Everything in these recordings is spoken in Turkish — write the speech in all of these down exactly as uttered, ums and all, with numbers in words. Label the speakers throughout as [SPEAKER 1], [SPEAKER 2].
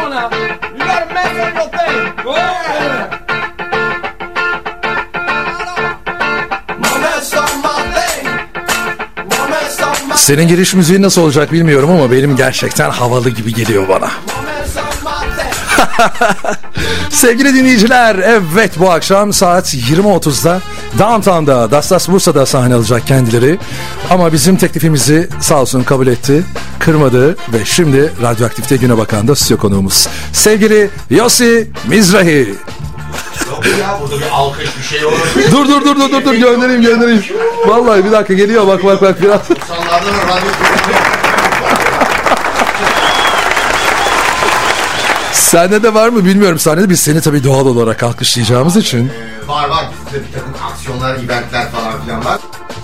[SPEAKER 1] on now. You got a mess on your thing. Go ahead.
[SPEAKER 2] Senin giriş müziğin nasıl olacak bilmiyorum ama benim gerçekten havalı gibi geliyor bana. Sevgili dinleyiciler, evet bu akşam saat yirmi otuzda Downtown'da Dastas Bursa'da sahne alacak kendileri. Ama bizim teklifimizi sağ olsun kabul etti, kırmadı ve şimdi Radyoaktif'te güne bakan da stüdyo konuğumuz sevgili Yossi Mizrahi.
[SPEAKER 3] Yok ya, burada bir alkış bir şey olur.
[SPEAKER 2] dur dur dur dur dur dur göndereyim göndereyim. Vallahi bir dakika geliyor, bak bak bak biraz.
[SPEAKER 3] doksanlarda da radyo
[SPEAKER 2] Sende de var mı bilmiyorum. Sahnede biz seni tabii doğal olarak alkışlayacağımız için.
[SPEAKER 3] Ee, var var. Bizde bir takım aksiyonlar, eventler falan filan var.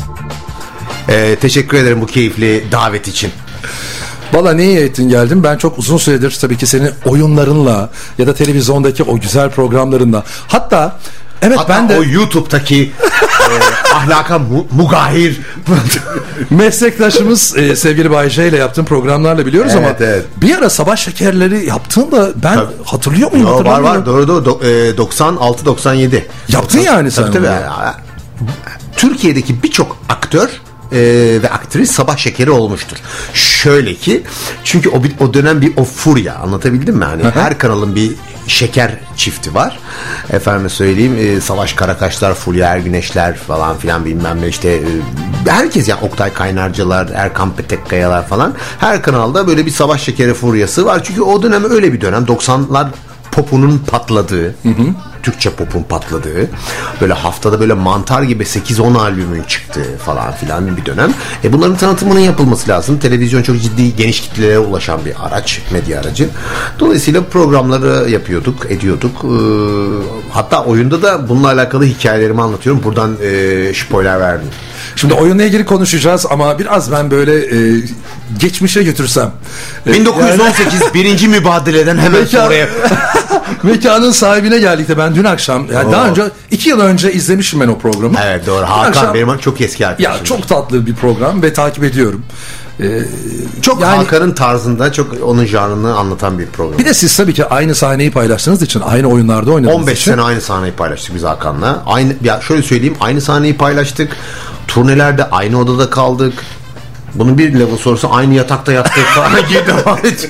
[SPEAKER 3] Ee, teşekkür ederim bu keyifli davet için.
[SPEAKER 2] Valla ne iyi ettin geldin. Ben çok uzun süredir tabii ki senin oyunlarınla ya da televizyondaki o güzel programlarınla. Hatta evet
[SPEAKER 3] Hatta
[SPEAKER 2] ben de
[SPEAKER 3] o YouTube'daki e, ahlaka mu- mugahir
[SPEAKER 2] meslektaşımız e, sevgili Bay J ile yaptığım programlarla biliyoruz
[SPEAKER 3] evet,
[SPEAKER 2] ama
[SPEAKER 3] evet.
[SPEAKER 2] bir ara sabah şekerleri yaptığında ben tabii. hatırlıyor muyum?
[SPEAKER 3] Yo, var var doğru doğru Do- e, doksan altı doksan yedi
[SPEAKER 2] Yaptın doksan yani sen.
[SPEAKER 3] Tabii tabii. Ya. Türkiye'deki birçok aktör e, ve aktris sabah şekeri olmuştur. Şöyle ki çünkü o, o dönem bir o furya, anlatabildim mi? Hani her kanalın bir şeker çifti var. Efendim söyleyeyim e, Savaş Karakaşlar, Fulya Ergüneşler falan filan bilmem ne işte e, herkes yani Oktay Kaynarcalar, Erkan Petekkayalar falan her kanalda böyle bir savaş şekeri furyası var. Çünkü o dönem öyle bir dönem doksanlar popunun patladığı, hı hı. Türkçe popun patladığı, böyle haftada böyle mantar gibi sekiz on albümün çıktığı falan filan bir dönem. E bunların tanıtımının yapılması lazım. Televizyon çok ciddi geniş kitlelere ulaşan bir araç, medya aracı. Dolayısıyla programları yapıyorduk, ediyorduk. Ee, hatta oyunda da bununla alakalı hikayelerimi anlatıyorum. Buradan e, spoiler verdim.
[SPEAKER 2] Şimdi oyunla ilgili konuşacağız ama biraz ben böyle e, geçmişe götürsem.
[SPEAKER 3] bin dokuz yüz on sekiz yani... birinci mübadeleden hemen
[SPEAKER 2] Mekan...
[SPEAKER 3] sonraya.
[SPEAKER 2] Mekanın sahibine geldik de ben dün akşam yani Oo. daha önce iki yıl önce izlemişim ben o programı.
[SPEAKER 3] Evet doğru. Hakan akşam... benim çok eski arkadaşım.
[SPEAKER 2] Ya çok tatlı bir program ve takip ediyorum. Ee,
[SPEAKER 3] çok yani, Hakan'ın tarzında çok onun janrını anlatan bir program.
[SPEAKER 2] Bir de siz tabii ki aynı sahneyi paylaştığınız için, aynı oyunlarda oynadığınız
[SPEAKER 3] on beş
[SPEAKER 2] için.
[SPEAKER 3] sene aynı sahneyi paylaştık biz Hakan'la. Aynı ya şöyle söyleyeyim, aynı sahneyi paylaştık. Turnelerde aynı odada kaldık. Bunun bir level sorusu aynı yatakta yattık falan gibi devam ediyor.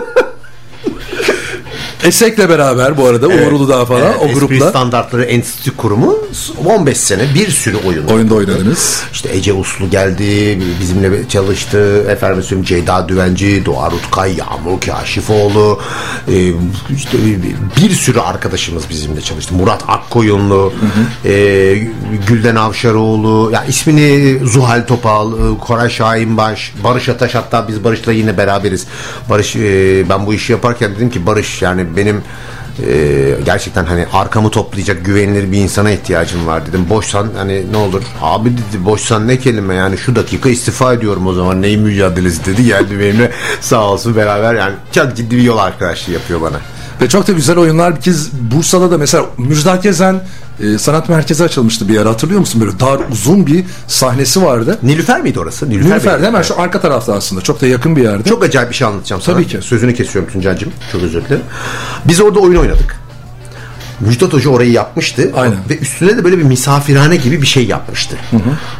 [SPEAKER 2] Esek'le beraber bu arada evet, Uğur Uludağ falan evet, o grupla.
[SPEAKER 3] Espri Standartları Enstitü Kurumu on beş sene bir sürü oyun.
[SPEAKER 2] Oyunda oynadınız.
[SPEAKER 3] İşte Ece Uslu geldi, bizimle çalıştı. Efendim söyleyeyim Ceyda Düvenci, Doğa Rutkay, Yağmur Kaşifoğlu, e, işte bir sürü arkadaşımız bizimle çalıştı. Murat Akkoyunlu, hı hı. E, Gülden Avşaroğlu, ya ismini Zuhal Topal, Koray Şahinbaş, Barış Ataş, hatta biz Barış'la yine beraberiz. Barış, e, ben bu işi yaparken dedim ki Barış yani benim e, gerçekten hani arkamı toplayacak güvenilir bir insana ihtiyacım var dedim. Boşsan hani ne olur abi dedi, boşsan ne kelime yani şu dakika istifa ediyorum o zaman neyin mücadelesi dedi, geldi benimle sağ olsun beraber yani çok ciddi bir yol arkadaşlığı yapıyor bana.
[SPEAKER 2] Ve çok da güzel oyunlar. Bir kez Bursa'da da mesela Müjdat Gezen e, sanat merkezi açılmıştı bir ara, hatırlıyor musun? Böyle dar uzun bir sahnesi vardı.
[SPEAKER 3] Nilüfer miydi orası? Nilüfer
[SPEAKER 2] Nilüfer'de hemen şu arka tarafta aslında. Çok da yakın bir yerde.
[SPEAKER 3] Çok acayip bir şey anlatacağım sana.
[SPEAKER 2] Tabii ki.
[SPEAKER 3] Sözünü kesiyorum Tuncay'cığım. Çok özür dilerim. Biz orada oyun oynadık. Müjdat Hoca orayı yapmıştı.
[SPEAKER 2] Aynen.
[SPEAKER 3] Ve üstüne de böyle bir misafirhane gibi bir şey yapmıştı. Hı hı.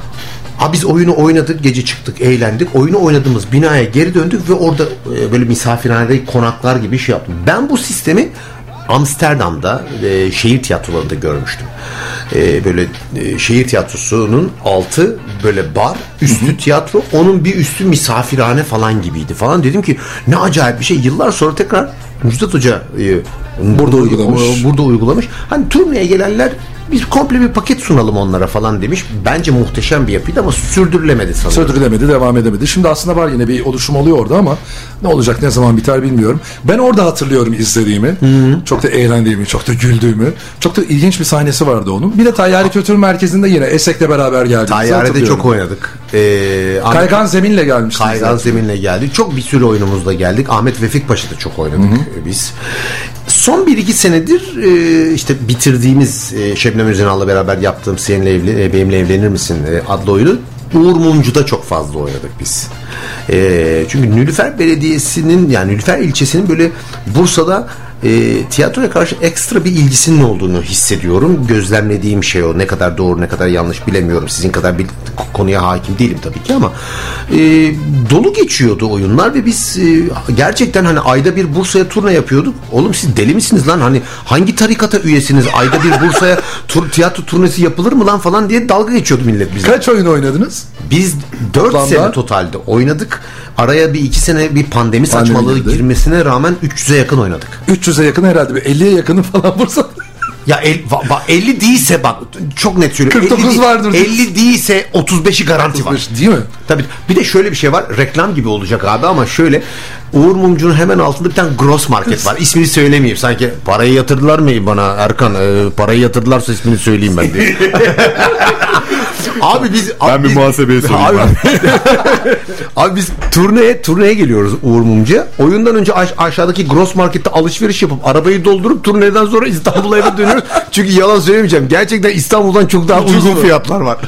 [SPEAKER 3] Ha biz oyunu oynadık, gece çıktık, eğlendik. Oyunu oynadığımız binaya geri döndük ve orada e, böyle misafirhanede konaklar gibi şey yaptım. Ben bu sistemi Amsterdam'da e, şehir tiyatrolarında görmüştüm. E, böyle e, şehir tiyatrosunun altı böyle bar, üstü hı hı. tiyatro, onun bir üstü misafirhane falan gibiydi falan. Dedim ki ne acayip bir şey. Yıllar sonra tekrar Müjdat Hoca e,
[SPEAKER 2] burada uygulamış.
[SPEAKER 3] Burada uygulamış. Hani turneye gelenler biz komple bir paket sunalım onlara falan demiş. Bence muhteşem bir yapıydı ama sürdürülemedi sanırım.
[SPEAKER 2] Sürdürülemedi, devam edemedi. Şimdi aslında var yine bir oluşum oluyor orada ama ne olacak, ne zaman biter bilmiyorum. Ben orada hatırlıyorum izlediğimi. Hı-hı. Çok da eğlendiğimi, çok da güldüğümü. Çok da ilginç bir sahnesi vardı onun. Bir de Tayyare Kültür Merkezi'nde yine Esek'le beraber geldik.
[SPEAKER 3] Tayyare'de çok oynadık. Ee,
[SPEAKER 2] Kaygan Ahmet, Zemin'le gelmiştik.
[SPEAKER 3] Kaygan zaten. Zemin'le geldik. Çok bir sürü oyunumuzda geldik. Ahmet Vefik Paşa'da çok oynadık Hı-hı. biz. Son bir iki senedir e, işte bitirdiğimiz e, Şebnem Üzenal'la beraber yaptığım Seninle Evli, e, Benimle Evlenir Misin e, adlı oyunu Uğur Mumcu'da çok fazla oynadık biz. E, çünkü Nilüfer Belediyesi'nin yani Nilüfer ilçesinin böyle Bursa'da e, tiyatroya karşı ekstra bir ilgisinin olduğunu hissediyorum. Gözlemlediğim şey o. Ne kadar doğru ne kadar yanlış bilemiyorum. Sizin kadar bir konuya hakim değilim tabii ki ama e, dolu geçiyordu oyunlar ve biz e, gerçekten hani ayda bir Bursa'ya turne yapıyorduk. Oğlum siz deli misiniz lan? Hani hangi tarikata üyesiniz? Ayda bir Bursa'ya tur, tiyatro turnesi yapılır mı lan falan diye dalga geçiyordu millet bize.
[SPEAKER 2] Kaç oyun oynadınız?
[SPEAKER 3] Biz dört
[SPEAKER 2] Toplamda?
[SPEAKER 3] sene totalde oynadık. Araya bir iki sene bir pandemi,
[SPEAKER 2] Pandemi
[SPEAKER 3] saçmalığı
[SPEAKER 2] girdi.
[SPEAKER 3] girmesine rağmen üç yüze yakın oynadık.
[SPEAKER 2] üç yüze yakın herhalde. Bir elliye yakını falan Bursa.
[SPEAKER 3] Ya el, va- va- elli değilse bak çok net söylüyorum.
[SPEAKER 2] kırk dokuz
[SPEAKER 3] elli,
[SPEAKER 2] vardır.
[SPEAKER 3] elli değilse otuz beşi garanti var.
[SPEAKER 2] Değil mi?
[SPEAKER 3] Tabii. Bir de şöyle bir şey var. Reklam gibi olacak abi ama şöyle Uğur Mumcu'nun hemen altında bir tane gross market var. İsmini söylemeyeyim. Sanki parayı yatırdılar mı bana Erkan? E, parayı yatırdılarsa ismini söyleyeyim ben diye. Abi biz
[SPEAKER 4] Ben
[SPEAKER 3] abi
[SPEAKER 4] bir
[SPEAKER 3] biz-
[SPEAKER 4] muhasebeye sorayım.
[SPEAKER 3] Abi,
[SPEAKER 4] ben.
[SPEAKER 3] abi biz turneye turneye geliyoruz Uğur Mumcu'ya. Oyundan önce aş- aşağıdaki gross markette alışveriş yapıp arabayı doldurup turneden sonra İstanbul'a eve dönüyoruz. Çünkü yalan söylemeyeceğim. Gerçekten İstanbul'dan çok daha
[SPEAKER 2] Ucuz
[SPEAKER 3] uygun
[SPEAKER 2] mu?
[SPEAKER 3] fiyatlar var.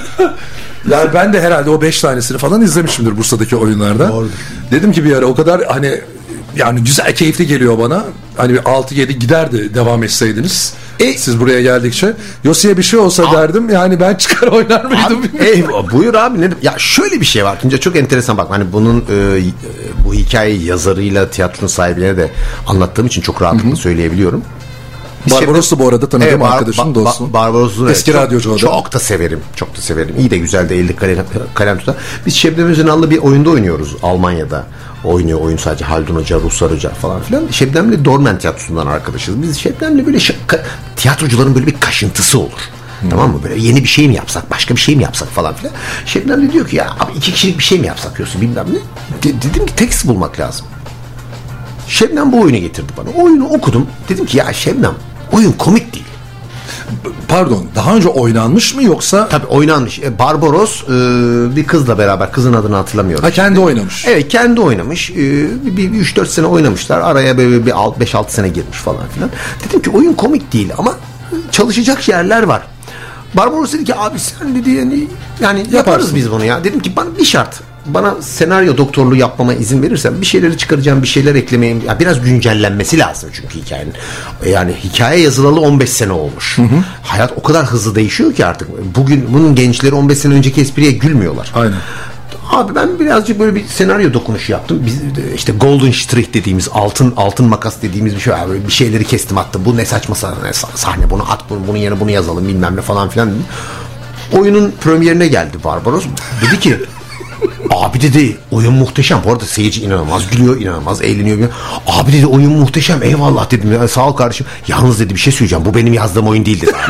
[SPEAKER 2] Yani ben de herhalde o beş tanesini falan izlemişimdir Bursa'daki oyunlarda.
[SPEAKER 3] Doğrudur.
[SPEAKER 2] Dedim ki bir ara o kadar hani yani güzel keyifli geliyor bana. Hani bir altı yedi giderdi devam etseydiniz.
[SPEAKER 3] E-
[SPEAKER 2] Siz buraya geldikçe. Yosi'ye bir şey olsa
[SPEAKER 3] A-
[SPEAKER 2] derdim yani ben çıkar oynar mıydım?
[SPEAKER 3] Abi, eyvah, buyur abi ne ya şöyle bir şey var Tunca çok enteresan bak hani bunun e, bu hikayeyi yazarıyla tiyatronun sahibine de anlattığım için çok rahatlıkla söyleyebiliyorum. Biz
[SPEAKER 2] Barbaros'u bu arada tanıdığım
[SPEAKER 3] Evet, Bar-
[SPEAKER 2] arkadaşım,
[SPEAKER 3] Ba-
[SPEAKER 2] dostum.
[SPEAKER 3] Ba- Barbaros'un
[SPEAKER 2] Eski
[SPEAKER 3] evet,
[SPEAKER 2] radyocu o da.
[SPEAKER 3] çok, çok da severim. Çok da severim. İyi de güzel de elli kalem, kalem tutar. Biz Şebnem Özenal'la bir oyunda oynuyoruz Almanya'da. Oynuyor oyun sadece Haldun Hoca, Ruslar Hoca falan filan. Şebnem'le Dormen Tiyatrosu'ndan arkadaşız. Biz Şebnem'le böyle şaka, tiyatrocuların böyle bir kaşıntısı olur. Hmm. Tamam mı? Böyle yeni bir şey mi yapsak, başka bir şey mi yapsak falan filan. Şebnem de diyor ki ya abi iki kişilik bir şey mi yapsak diyorsun bilmem ne. De- dedim ki tekst bulmak lazım. Şebnem bu oyunu getirdi bana. Oyunu okudum. Dedim ki ya Şebnem oyun komik değil.
[SPEAKER 2] Pardon, daha önce oynanmış mı yoksa?
[SPEAKER 3] Tabii oynanmış. E, Barbaros e, bir kızla beraber, kızın adını hatırlamıyorum.
[SPEAKER 2] Ha, kendi oynamış.
[SPEAKER 3] Evet kendi oynamış. E, bir, bir üç dört sene oynamışlar. Araya böyle bir beş altı sene girmiş falan filan. Dedim ki oyun komik değil ama çalışacak yerler var. Barbaros dedi ki abi sen dedi yani, yani yaparız
[SPEAKER 2] Yaparsın.
[SPEAKER 3] biz bunu ya. Dedim ki bana bir şart. Bana senaryo doktorluğu yapmama izin verirsen bir şeyleri çıkaracağım, bir şeyler eklemeyeyim. Ya biraz güncellenmesi lazım çünkü hikayenin. Yani hikaye yazılalı on beş sene olmuş. Hı hı. Hayat o kadar hızlı değişiyor ki artık. Bugün bunun gençleri on beş sene önceki espriye gülmüyorlar.
[SPEAKER 2] Aynen.
[SPEAKER 3] Abi ben birazcık böyle bir senaryo dokunuşu yaptım. Biz de işte Golden Strich dediğimiz altın altın makas dediğimiz bir şey var. Böyle bir şeyleri kestim attım. Bu ne saçma sahne, sahne bunu at bunu, bunun yerine bunu yazalım bilmem ne falan filan dedim. Oyunun premierine geldi Barbaros. Dedi ki abi dedi oyun muhteşem. Bu arada seyirci inanılmaz gülüyor, inanılmaz eğleniyor. Abi dedi oyun muhteşem. Eyvallah dedim. Ya, sağ ol kardeşim. Yalnız dedi bir şey söyleyeceğim. Bu benim yazdığım oyun değil dedi.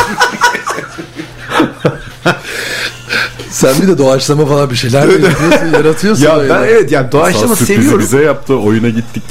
[SPEAKER 2] Sen bir de doğaçlama falan bir şeyler mi yapıyorsun, yaratıyorsun.
[SPEAKER 3] Ya
[SPEAKER 2] öyle.
[SPEAKER 3] ben evet yani doğaçlama
[SPEAKER 4] Sürprizi
[SPEAKER 3] seviyorum.
[SPEAKER 4] bize yaptı. Oyuna gittik.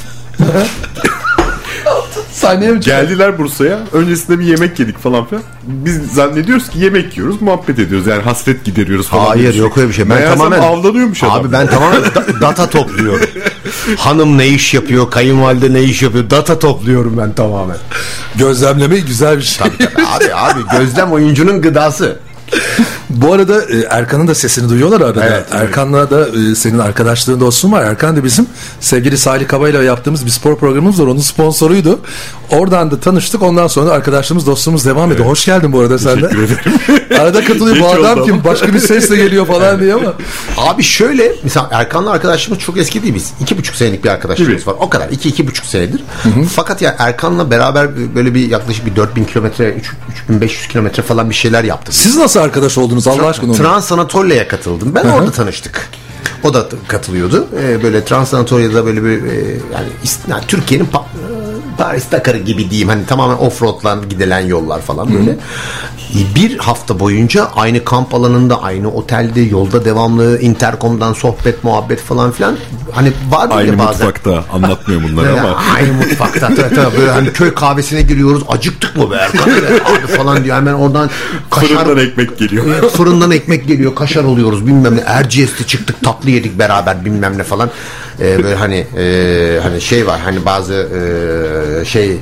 [SPEAKER 2] Sahneye mi çıkardın?
[SPEAKER 4] Geldiler Bursa'ya. Öncesinde bir yemek yedik falan filan. Biz zannediyoruz ki yemek yiyoruz, muhabbet ediyoruz. Yani hasret gideriyoruz falan.
[SPEAKER 3] Hayır yok öyle bir şey. Ben
[SPEAKER 4] Meğersem
[SPEAKER 3] tamamen
[SPEAKER 4] avlanıyormuş adam.
[SPEAKER 3] Abi ben tamamen da- data topluyorum. Hanım ne iş yapıyor, kayınvalide ne iş yapıyor, data topluyorum ben tamamen.
[SPEAKER 2] Gözlemleme güzel bir şey.
[SPEAKER 3] Tabii tabii abi abi gözlem oyuncunun gıdası.
[SPEAKER 2] Bu arada e, Erkan'ın da sesini duyuyorlar arada.
[SPEAKER 3] Evet, evet.
[SPEAKER 2] Erkan'la da e, senin arkadaşlığın dostun var. Erkan da bizim sevgili Salih Kaba'yla yaptığımız bir spor programımız var. Onun sponsoruydu. Oradan da tanıştık. Ondan sonra arkadaşlığımız, dostluğumuz devam ediyor. Hoş geldin bu arada sen de.
[SPEAKER 4] Teşekkür ederim.
[SPEAKER 2] Arada katılıyor. Bu
[SPEAKER 4] Geç
[SPEAKER 2] adam
[SPEAKER 4] oldu
[SPEAKER 2] kim?
[SPEAKER 4] ama.
[SPEAKER 2] Başka bir sesle geliyor falan diye ama.
[SPEAKER 3] Abi şöyle mesela Erkan'la arkadaşlığımız çok eski değil biz. iki buçuk senelik bir arkadaşlığımız var. O kadar. iki iki buçuk senedir. Fakat ya Erkan'la beraber böyle bir yaklaşık bir dört bin kilometre, üç bin beş yüz kilometre falan bir şeyler yaptık.
[SPEAKER 2] Siz nasıl arkadaş oldunuz Allah aşkına?
[SPEAKER 3] Trans Anatolia'ya katıldım. Ben orada tanıştık. O da t- katılıyordu. Ee, böyle Trans Anatolia'da böyle bir e, yani, is- yani Türkiye'nin pa- Paris Dakar'ı gibi diyeyim. Hani tamamen offroad'la gidilen yollar falan böyle. Hı-hı. Bir hafta boyunca aynı kamp alanında, aynı otelde, yolda devamlı interkomdan sohbet, muhabbet falan filan. Hani var
[SPEAKER 4] Aynı
[SPEAKER 3] ya bazen.
[SPEAKER 4] mutfakta. Anlatmıyor bunları
[SPEAKER 3] Böyle
[SPEAKER 4] ama.
[SPEAKER 3] aynı mutfakta tabii, tabii, böyle hani köy kahvesine giriyoruz, acıktık mı be Erkan? Abi falan diyor, hemen oradan kaşar,
[SPEAKER 4] Fırından ekmek geliyor.
[SPEAKER 3] fırından ekmek geliyor, kaşar oluyoruz bilmem ne, Erciyes'te çıktık, tatlı yedik beraber bilmem ne falan. Ee, böyle hani e, hani şey var, hani bazı e, şey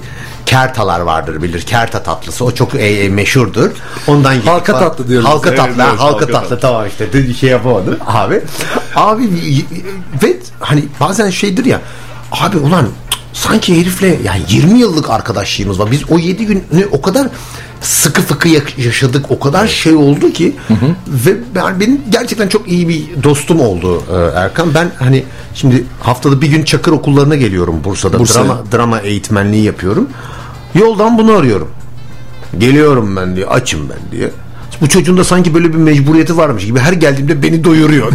[SPEAKER 3] kertalar vardır bilir. Kerta tatlısı. O çok e, meşhurdur. Ondan yedik.
[SPEAKER 2] Halka
[SPEAKER 3] falan.
[SPEAKER 2] tatlı diyoruz.
[SPEAKER 3] Halka
[SPEAKER 4] Evet,
[SPEAKER 3] tatlı.
[SPEAKER 4] evet,
[SPEAKER 3] halka,
[SPEAKER 4] halka
[SPEAKER 3] tatlı.
[SPEAKER 4] tatlı.
[SPEAKER 3] Tamam işte. Bir şey yapamadım abi. Abi ve hani bazen şeydir ya. Abi ulan sanki herifle yani yirmi yıllık arkadaşlığımız var. Biz o yedi günü o kadar sıkı fıkı yaşadık. O kadar şey oldu ki hı hı. Ve ben, benim gerçekten çok iyi bir dostum oldu Erkan. Ben hani şimdi haftada bir gün Çakır okullarına geliyorum Bursa'da.
[SPEAKER 2] Bursa'ya.
[SPEAKER 3] Drama, drama eğitmenliği yapıyorum. Yoldan bunu arıyorum. Geliyorum ben diye. Açım ben diye. Bu çocuğun da sanki böyle bir mecburiyeti varmış gibi her geldiğimde beni doyuruyor.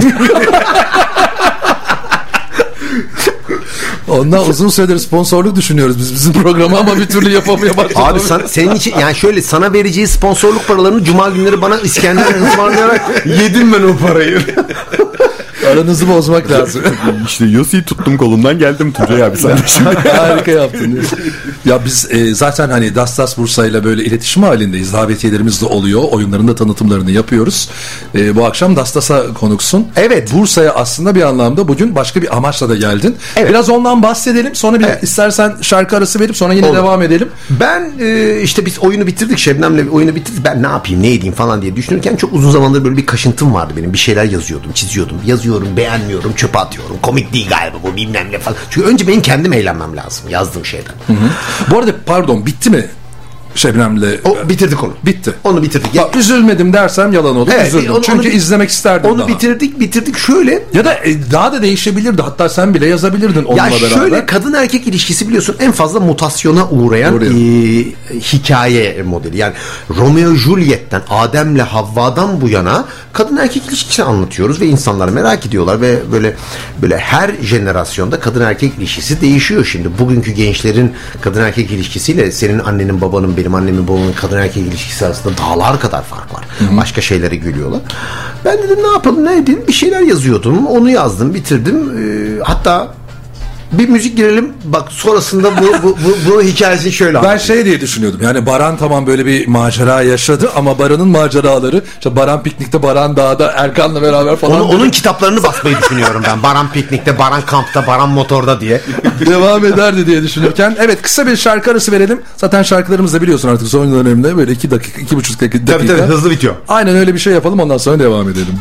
[SPEAKER 2] Ondan uzun süredir sponsorluk düşünüyoruz biz bizim programa ama bir türlü yapamaya başladık.
[SPEAKER 3] Abi sana, senin için yani şöyle sana vereceği sponsorluk paralarını cuma günleri bana İskender ısmarlayarak yedim ben o parayı.
[SPEAKER 2] Aranızı bozmak lazım.
[SPEAKER 4] İşte Yossi'yi tuttum kolundan geldim Tuncay abi sen de şimdi.
[SPEAKER 2] Harika yaptın. Ya biz e, zaten hani Dastas Bursa ile böyle iletişim halindeyiz. Davetiyelerimiz de oluyor. Oyunların da tanıtımlarını yapıyoruz. E, bu akşam Dastas'a konuksun.
[SPEAKER 3] Evet.
[SPEAKER 2] Bursa'ya aslında bir anlamda bugün başka bir amaçla da geldin.
[SPEAKER 3] Evet.
[SPEAKER 2] Biraz ondan bahsedelim. Sonra bir
[SPEAKER 3] Evet.
[SPEAKER 2] istersen şarkı arası verip sonra yine
[SPEAKER 3] Olur.
[SPEAKER 2] devam edelim.
[SPEAKER 3] Ben e, işte biz oyunu bitirdik. Şebnem'le oyunu bitirdik. Ben ne yapayım ne edeyim falan diye düşünürken çok uzun zamandır böyle bir kaşıntım vardı benim. Bir şeyler yazıyordum, çiziyordum. Yazıyorum, beğenmiyorum, çöpe atıyorum. Komik değil galiba bu bilmem ne falan. Çünkü önce benim kendim eğlenmem lazım yazdığım şeyden.
[SPEAKER 2] Hı hı. Bu arada pardon bitti mi Şebnem'le?
[SPEAKER 3] O, bitirdik onu.
[SPEAKER 2] Bitti.
[SPEAKER 3] Onu bitirdik.
[SPEAKER 2] Bak, üzülmedim dersem yalan olur.
[SPEAKER 3] Evet,
[SPEAKER 2] Üzüldüm.
[SPEAKER 3] onu-
[SPEAKER 2] Çünkü
[SPEAKER 3] onu-
[SPEAKER 2] izlemek isterdim
[SPEAKER 3] Onu
[SPEAKER 2] daha.
[SPEAKER 3] bitirdik bitirdik şöyle.
[SPEAKER 2] Ya da e, daha da değişebilirdi. Hatta sen bile yazabilirdin onunla
[SPEAKER 3] Ya
[SPEAKER 2] beraber.
[SPEAKER 3] şöyle kadın erkek ilişkisi biliyorsun en fazla mutasyona uğrayan
[SPEAKER 2] Uğruyor.
[SPEAKER 3] e, hikaye modeli. Yani Romeo Juliet'ten Adem'le Havva'dan bu yana kadın erkek ilişkisini anlatıyoruz ve insanlar merak ediyorlar ve böyle böyle her jenerasyonda kadın erkek ilişkisi değişiyor şimdi. Bugünkü gençlerin kadın erkek ilişkisiyle senin annenin babanın benim annemin babamın kadın erkek ilişkisi arasında dağlar kadar fark var. Hı-hı. Başka şeylere gülüyorlar. Ben dedim ne yapalım ne edeyim bir şeyler yazıyordum. Onu yazdım bitirdim. Ee, hatta bir müzik girelim. Bak sonrasında bu bu bu, bu hikayesini şöyle
[SPEAKER 2] Ben
[SPEAKER 3] anlatayım.
[SPEAKER 2] şey diye düşünüyordum. Yani Baran tamam böyle bir macera yaşadı ama Baran'ın maceraları işte Baran piknikte, Baran dağda, Erkan'la beraber falan.
[SPEAKER 3] Onu, onun kitaplarını basmayı düşünüyorum ben. Baran piknikte, Baran kampta, Baran motorda diye.
[SPEAKER 2] devam ederdi diye düşünürken. Evet kısa bir şarkı arası verelim. Zaten şarkılarımız da biliyorsun artık son dönemde böyle iki dakika, iki buçuk dakika.
[SPEAKER 3] Tabii tabii hızlı bitiyor.
[SPEAKER 2] Aynen öyle bir şey yapalım ondan sonra devam edelim.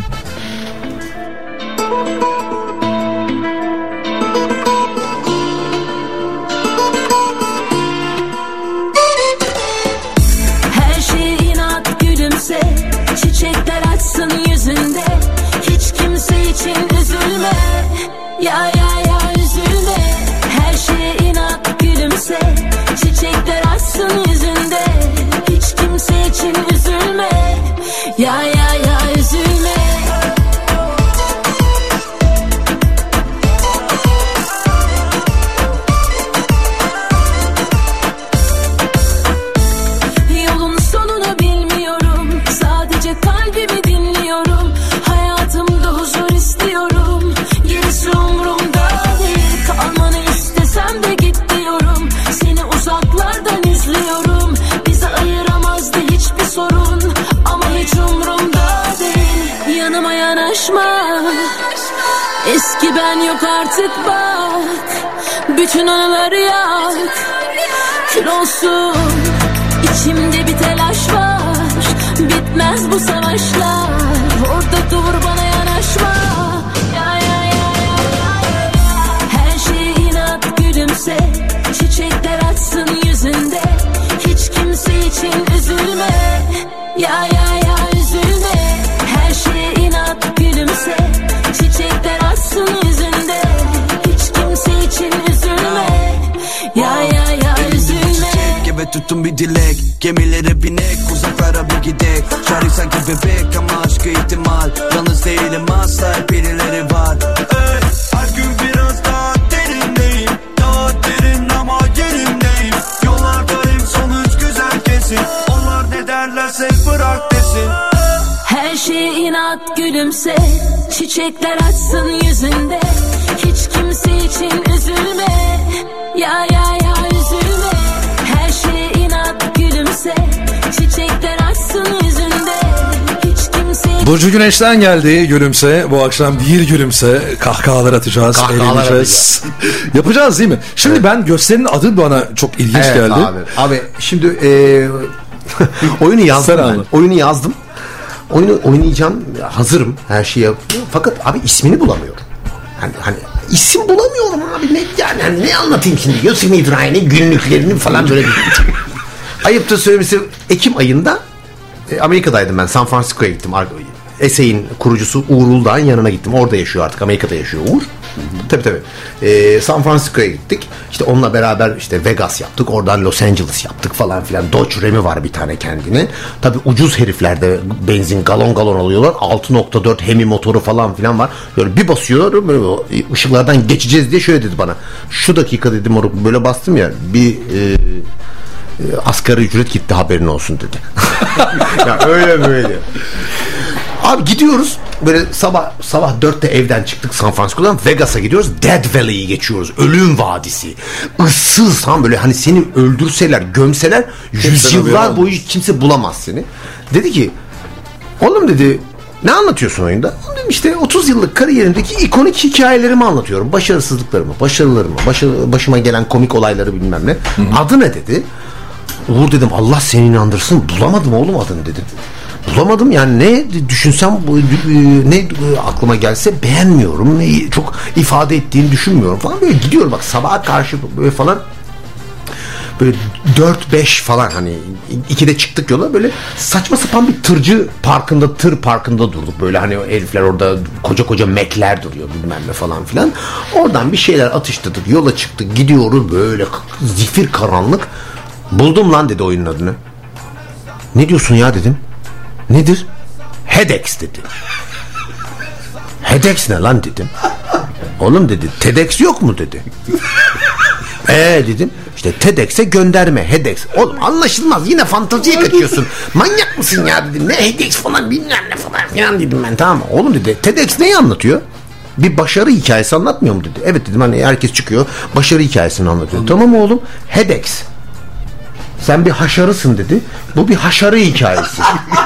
[SPEAKER 5] Çiçekler açsın yüzünde, hiç kimse için üzülme. Ya ya ya üzülme, her şeye inat gülümse. Çiçekler açsın yüzünde, hiç kimse için üzülme. Ya ya ya üzülme. Yolun sonunu bilmiyorum, sadece kalbimi dinliyorum. Hayatımda huzur istiyorum, gerisi umurumda değil. Kalmanı istesem de git diyorum, seni uzaklardan izliyorum. Bizi ayıramazdı hiçbir sorun, ama hiç umurumda değil. Yanıma yanaşma, eski ben yok artık bak. Bütün anıları yak, kül olsun. İçimde bir telaş var, bitmez bu savaşlar. Orada dur bana yanaşma. Ya ya ya ya ya ya. Her şeye inat gülümse, çiçekler açsın yüzünde, hiç kimse için üzülme. Ya ya ya üzülme. Her şeye inat gülümse, çiçekler açsın yüzünde, hiç kimse için üzülme. Ya ya ya üzülme.
[SPEAKER 6] Evet tuttum bir dilek, gemilere binek, uzaklara bir gidek. Çare sanki bebek ama aşkı ihtimal. Yalnız değilim asla, hep birileri var.
[SPEAKER 7] Hey, her gün biraz daha derindeyim, daha derin ama yerindeyim. Yollardayım sonuç güzel kesin, onlar ne derlerse bırak desin.
[SPEAKER 5] Her şeye inat gülümse, çiçekler açsın yüzünde, hiç kimse için üzülme. Ya ya ya üzülme. Her şeye inat gülümse, çiçekler açsın yüzünde, hiç kimse
[SPEAKER 2] Burcu Güneş'ten geldi Gülümse. Bu akşam değil Gülümse. Kahkahalar atacağız,
[SPEAKER 3] Kahkahalar
[SPEAKER 2] eğleneceğiz. Yapacağız değil mi? Şimdi evet. Ben gösterinin adı bana çok ilginç
[SPEAKER 3] evet,
[SPEAKER 2] geldi.
[SPEAKER 3] Abi, abi şimdi e, oyunu yazdım ben. Oyunu yazdım. Oyunu oynayacağım, hazırım, her şeyi yapıyorum. Fakat abi ismini bulamıyorum. Hani, hani isim bulamıyorum abi, ne yani hani ne anlatayım şimdi? Yosef İbrahim'in günlüklerini falan böyle bir ayıptır söylemesi, Ekim ayında e, Amerika'daydım ben. San Francisco'ya gittim. S A'in kurucusu Uğur Uludağ'ın yanına gittim. Orada yaşıyor artık. Amerika'da yaşıyor Uğur. Tabii tabii. Ee, San Francisco'ya gittik. İşte onunla beraber işte Vegas yaptık. Oradan Los Angeles yaptık falan filan. Dodge Ram'i var bir tane kendine. Tabii ucuz heriflerde benzin galon galon alıyorlar. altı nokta dört Hemi motoru falan filan var. Böyle bir basıyor. Böyle ışıklardan geçeceğiz diye şöyle dedi bana. Şu dakika dedim moruk, böyle bastım ya. Bir e, asgari ücret gitti, haberin olsun dedi. Ya öyle böyle. Abi gidiyoruz böyle sabah sabah dörtte evden çıktık San Francisco'dan, Vegas'a gidiyoruz. Dead Valley'i geçiyoruz. Ölüm Vadisi. Issız tam böyle, hani seni öldürseler, gömseler yüzyıllar boyu kimse bulamaz seni. Dedi ki oğlum dedi, ne anlatıyorsun oyunda? Oğlum dedim, işte otuz yıllık kariyerimdeki ikonik hikayelerimi anlatıyorum. Başarısızlıklarımı, başarılarımı, başı, başıma gelen komik olayları bilmem ne. Hı-hı. Adı ne dedi? Uğur dedim, Allah seni inandırsın. Bulamadım oğlum adını dedim. Bulamadım yani, ne düşünsem ne aklıma gelse beğenmiyorum, ne çok ifade ettiğini düşünmüyorum falan, böyle gidiyorum bak sabaha karşı böyle falan, böyle dört beş falan, hani ikide çıktık yola, böyle saçma sapan bir tırcı parkında, tır parkında durduk böyle, hani herifler orada koca koca Mac'ler duruyor bilmem ne falan filan, oradan bir şeyler atıştırdık, yola çıktık, gidiyoruz böyle zifir karanlık. Buldum lan dedi oyunun adını. Ne diyorsun ya dedim. Nedir? Hedex dedi. Hedex ne lan dedim. Oğlum dedi, TEDx yok mu dedi. Eee dedim. İşte TEDx'e gönderme, Hedex. Oğlum anlaşılmaz, yine fanteziye kaçıyorsun. Manyak mısın ya dedim. Ne Hedex falan bilmem ne falan filan dedim ben, tamam mı? Oğlum dedi, TEDx neyi anlatıyor? Bir başarı hikayesi anlatmıyor mu dedi. Evet dedim, hani herkes çıkıyor başarı hikayesini anlatıyor. Tamam oğlum, Hedex. Sen bir haşarısın dedi. Bu bir haşarı hikayesi.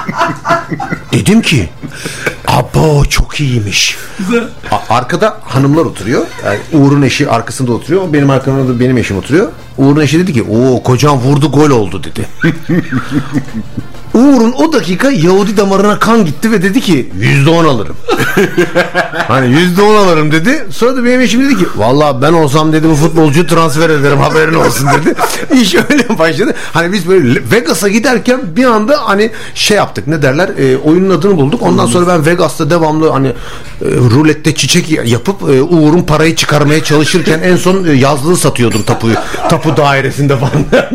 [SPEAKER 3] Dedim ki abo çok iyiymiş. A- arkada hanımlar oturuyor. Yani Uğur'un eşi arkasında oturuyor. Benim arkamda da benim eşim oturuyor. Uğur'un eşi dedi ki ooo kocam vurdu gol oldu dedi. Uğur'un o dakika Yahudi damarına kan gitti ve dedi ki yüzde on alırım. Hani yüzde on alırım dedi. Sonra da benim eşim dedi ki vallahi ben olsam dedi bu futbolcuyu transfer ederim, haberin olsun dedi. İş öyle başladı. Hani biz böyle Vegas'a giderken bir anda hani şey yaptık, ne derler, e, oyunun adını bulduk. Ondan sonra ben Vegas'ta devamlı hani e, rulette çiçek yapıp e, Uğur'un parayı çıkarmaya çalışırken en son e, yazlığı satıyordum tapuyu. Tapu dairesinde falan.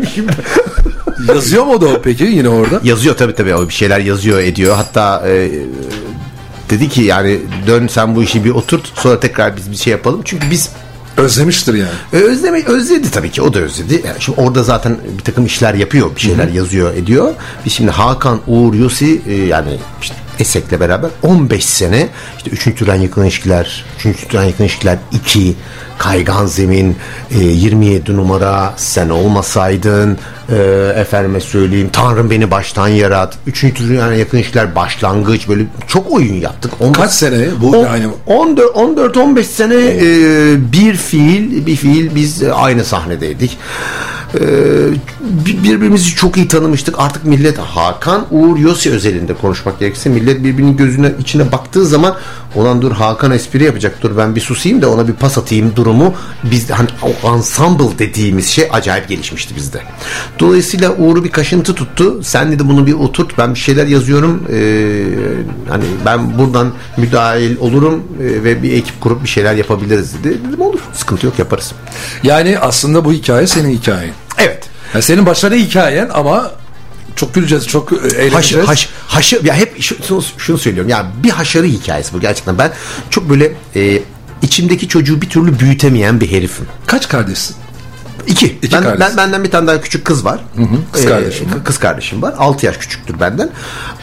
[SPEAKER 2] Yazıyor mu o da peki yine orada?
[SPEAKER 3] Yazıyor tabii tabii, o bir şeyler yazıyor ediyor. Hatta e, dedi ki yani dön sen bu işi bir oturt, sonra tekrar biz bir şey yapalım. Çünkü biz
[SPEAKER 2] özlemiştir yani.
[SPEAKER 3] E, özleme, özledi tabii ki, o da özledi. Yani şimdi orada zaten bir takım işler yapıyor, bir şeyler Hı-hı. yazıyor ediyor. Biz şimdi Hakan, Uğur, Yosi e, yani işte Esek'le beraber on beş sene işte üçüncü Türen Yakın İlişkiler, üçüncü Türen Yakın İlişkiler iki, Kaygan Zemin, e, yirmi yedi numara, Sen Olmasaydın, e, efendime söyleyeyim Tanrım Beni Baştan Yarat, üçüncü Türen Yakın İlişkiler Başlangıç, böyle çok oyun yaptık. on
[SPEAKER 2] Kaç sene bu?
[SPEAKER 3] on,
[SPEAKER 2] yani
[SPEAKER 3] on dört on beş sene e, bir fiil bir fiil biz aynı sahnedeydik. Ee, birbirimizi çok iyi tanımıştık. Artık millet, Hakan, Uğur, Yosi özelinde konuşmak gerekirse, millet birbirinin gözüne içine baktığı zaman olan dur Hakan espri yapacak, dur ben bir susayım da ona bir pas atayım durumu, biz hani o ensemble dediğimiz şey acayip gelişmişti bizde. Dolayısıyla Uğur'u bir kaşıntı tuttu. Sen dedi bunu bir oturt, ben bir şeyler yazıyorum, ee, hani ben buradan müdahil olurum e, ve bir ekip kurup bir şeyler yapabiliriz dedi. Dedim olur, sıkıntı yok, yaparız.
[SPEAKER 2] Yani aslında bu hikaye senin hikayen.
[SPEAKER 3] Evet.
[SPEAKER 2] Yani senin başarı hikayen ama çok güleceğiz, çok eğleneceğiz.
[SPEAKER 3] Haşı, haş, haşı, ya hep şunu, şunu söylüyorum. Ya bir haşarı hikayesi bu gerçekten. Ben çok böyle e, içimdeki çocuğu bir türlü büyütemeyen bir herifim.
[SPEAKER 2] Kaç kardeşsin?
[SPEAKER 3] İki.
[SPEAKER 2] İki
[SPEAKER 3] ben, ben, benden bir tane daha küçük kız var.
[SPEAKER 2] Hı hı, kız
[SPEAKER 3] ee,
[SPEAKER 2] kardeşim.
[SPEAKER 3] Kız kardeşim var. Altı yaş küçüktür benden.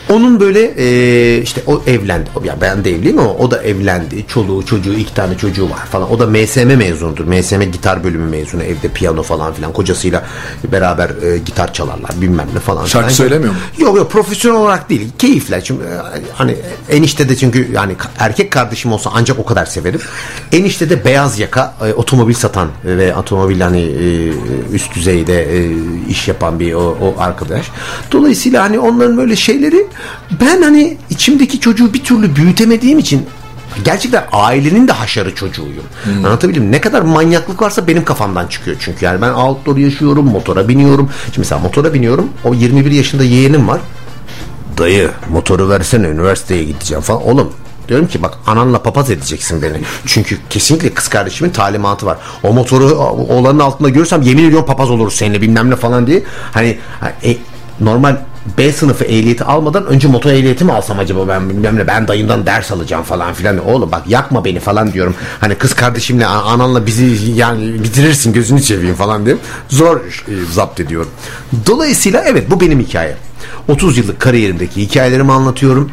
[SPEAKER 3] Onun böyle e, işte o evlendi. Ya ben de evliyim ama o da evlendi. Çoluğu çocuğu iki tane çocuğu var falan. O da M S M mezunudur. M S M gitar bölümü mezunu. Evde piyano falan filan. Kocasıyla beraber e, gitar çalarlar bilmem ne falan.
[SPEAKER 2] Şarkı
[SPEAKER 3] falan.
[SPEAKER 2] söylemiyor mu?
[SPEAKER 3] Yok yok profesyonel olarak değil. Keyifle. Çünkü e, hani enişte de çünkü yani erkek kardeşim olsa ancak o kadar severim. Enişte de beyaz yaka e, otomobil satan ve otomobil hani e, üst düzeyde e, iş yapan bir o, o arkadaş. Dolayısıyla hani onların böyle şeyleri ben hani içimdeki çocuğu bir türlü büyütemediğim için gerçekten ailenin de haşarı çocuğuyum. Hmm. Anlatabildim mi? Ne kadar manyaklık varsa benim kafamdan çıkıyor çünkü. Yani ben outdoor yaşıyorum, motora biniyorum. Şimdi mesela motora biniyorum. O yirmi bir yaşında yeğenim var. Dayı motoru versene üniversiteye gideceğim falan. Oğlum diyorum ki bak ananla papaz edeceksin beni. Çünkü kesinlikle kız kardeşimin talimatı var. O motoru oğlanın altında görürsem yemin ediyorum papaz oluruz seninle bilmem ne falan diye. Hani e, normal B sınıfı ehliyeti almadan önce motor ehliyeti mi alsam acaba ben bilmem ne ben dayımdan ders alacağım falan filan. Oğlum bak yakma beni falan diyorum. Hani kız kardeşimle ananla bizi yani bitirirsin gözünü seveyim falan diye. Zor e, zapt ediyorum. Dolayısıyla evet bu benim hikayem. otuz yıllık kariyerimdeki hikayelerimi anlatıyorum.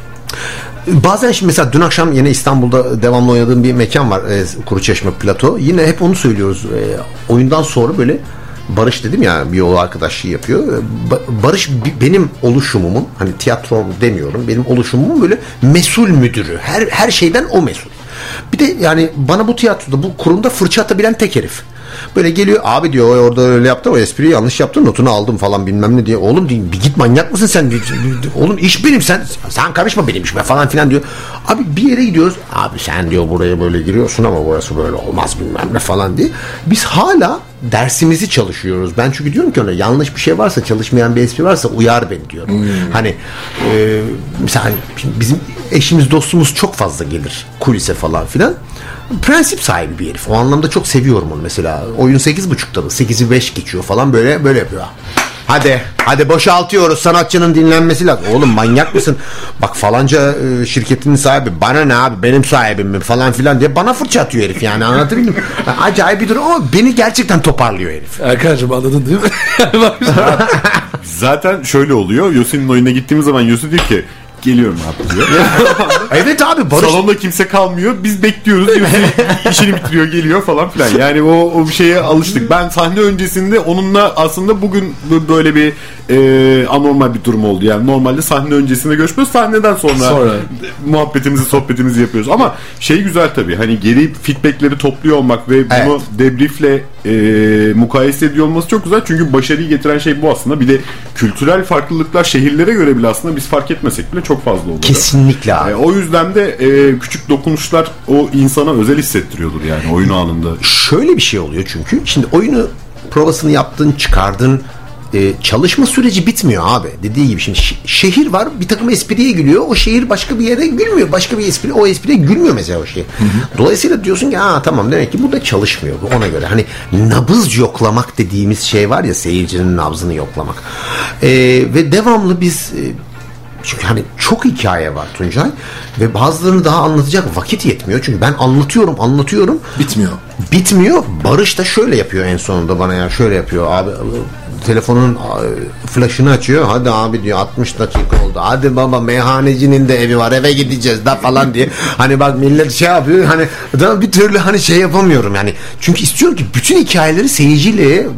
[SPEAKER 3] Bazen şimdi mesela dün akşam yine İstanbul'da devamlı oynadığım bir mekan var. E, Kuruçeşme Plato. Yine hep onu söylüyoruz. E, oyundan sonra böyle Barış dedim ya bir yol arkadaşlığı yapıyor. Ba- Barış b- benim oluşumumun hani tiyatro demiyorum. Benim oluşumumun böyle mesul müdürü. Her her şeyden o mesul. Bir de yani bana bu tiyatroda bu kurumda fırça atabilen tek herif. Böyle geliyor abi diyor orada öyle yaptın o espriyi yanlış yaptın notunu aldım falan bilmem ne diye. Oğlum diyor, bir git manyak mısın sen? Oğlum iş benim sen sen karışma benim işime falan filan diyor. Abi bir yere gidiyoruz. Abi sen diyor buraya böyle giriyorsun ama burası böyle olmaz bilmem ne falan diye. Biz hala dersimizi çalışıyoruz. Ben çünkü diyorum ki ona yanlış bir şey varsa çalışmayan bir espri varsa uyar beni diyorum. Hmm. Hani e, mesela hani bizim eşimiz dostumuz çok fazla gelir kulise falan filan. Prensip sahibi bir herif. O anlamda çok seviyorum onu mesela. Oyun sekiz buçukta da sekizi beş geçiyor falan böyle böyle yapıyor. Hadi hadi boşaltıyoruz sanatçının dinlenmesi lazım. Oğlum manyak mısın? Bak falanca e, şirketinin sahibi bana ne abi benim sahibim mi falan filan diye bana fırça atıyor herif yani anlatabildim mi? Acayip bir durum ama beni gerçekten toparlıyor herif.
[SPEAKER 2] Erkan'cığım anladın değil mi?
[SPEAKER 4] Zaten şöyle oluyor. Yossi'nin oyununa gittiğimiz zaman Yossi diyor ki geliyorum abi diyor.
[SPEAKER 3] Evet abi Barış.
[SPEAKER 4] Salonda kimse kalmıyor. Biz bekliyoruz. İşini bitiriyor geliyor falan filan. Yani o, o şeye alıştık. Ben sahne öncesinde onunla aslında bugün böyle bir e, anormal bir durum oldu. Yani normalde sahne öncesinde görüşmüyoruz. Sahneden sonra, sonra muhabbetimizi sohbetimizi yapıyoruz. Ama şey güzel tabii. Hani geri feedbackleri topluyor olmak ve bunu evet. debriefle e, mukayese ediyor olması çok güzel. Çünkü başarıyı getiren şey bu aslında. Bir de kültürel farklılıklar şehirlere göre bile aslında biz fark etmesek bile çok fazla oluyor.
[SPEAKER 3] Kesinlikle abi.
[SPEAKER 4] E, o yüzden de e, küçük dokunuşlar o insana özel hissettiriyordur yani oyun anında.
[SPEAKER 3] Şöyle bir şey oluyor çünkü. Şimdi oyunu provasını yaptın, çıkardın. E, çalışma süreci bitmiyor abi. Dediği gibi şimdi şehir var bir takım espriye gülüyor. O şehir başka bir yere gülmüyor. Başka bir espri o espriye gülmüyor mesela o şey. Hı hı. Dolayısıyla diyorsun ki ha tamam demek ki bu da çalışmıyor. Ona göre hani nabız yoklamak dediğimiz şey var ya seyircinin nabzını yoklamak. E, ve devamlı biz e, çünkü hani çok hikaye var Tuncay ve bazılarını daha anlatacak vakit yetmiyor. Çünkü ben anlatıyorum anlatıyorum.
[SPEAKER 2] Bitmiyor.
[SPEAKER 3] Bitmiyor. Barış da şöyle yapıyor en sonunda bana ya şöyle yapıyor abi telefonun flaşını açıyor. Hadi abi diyor altmış dakika oldu. Hadi baba meyhanecinin de evi var eve gideceğiz da falan diye. Hani bak millet şey yapıyor hani da bir türlü hani şey yapamıyorum yani. Çünkü istiyorum ki bütün hikayeleri seyirciyle e,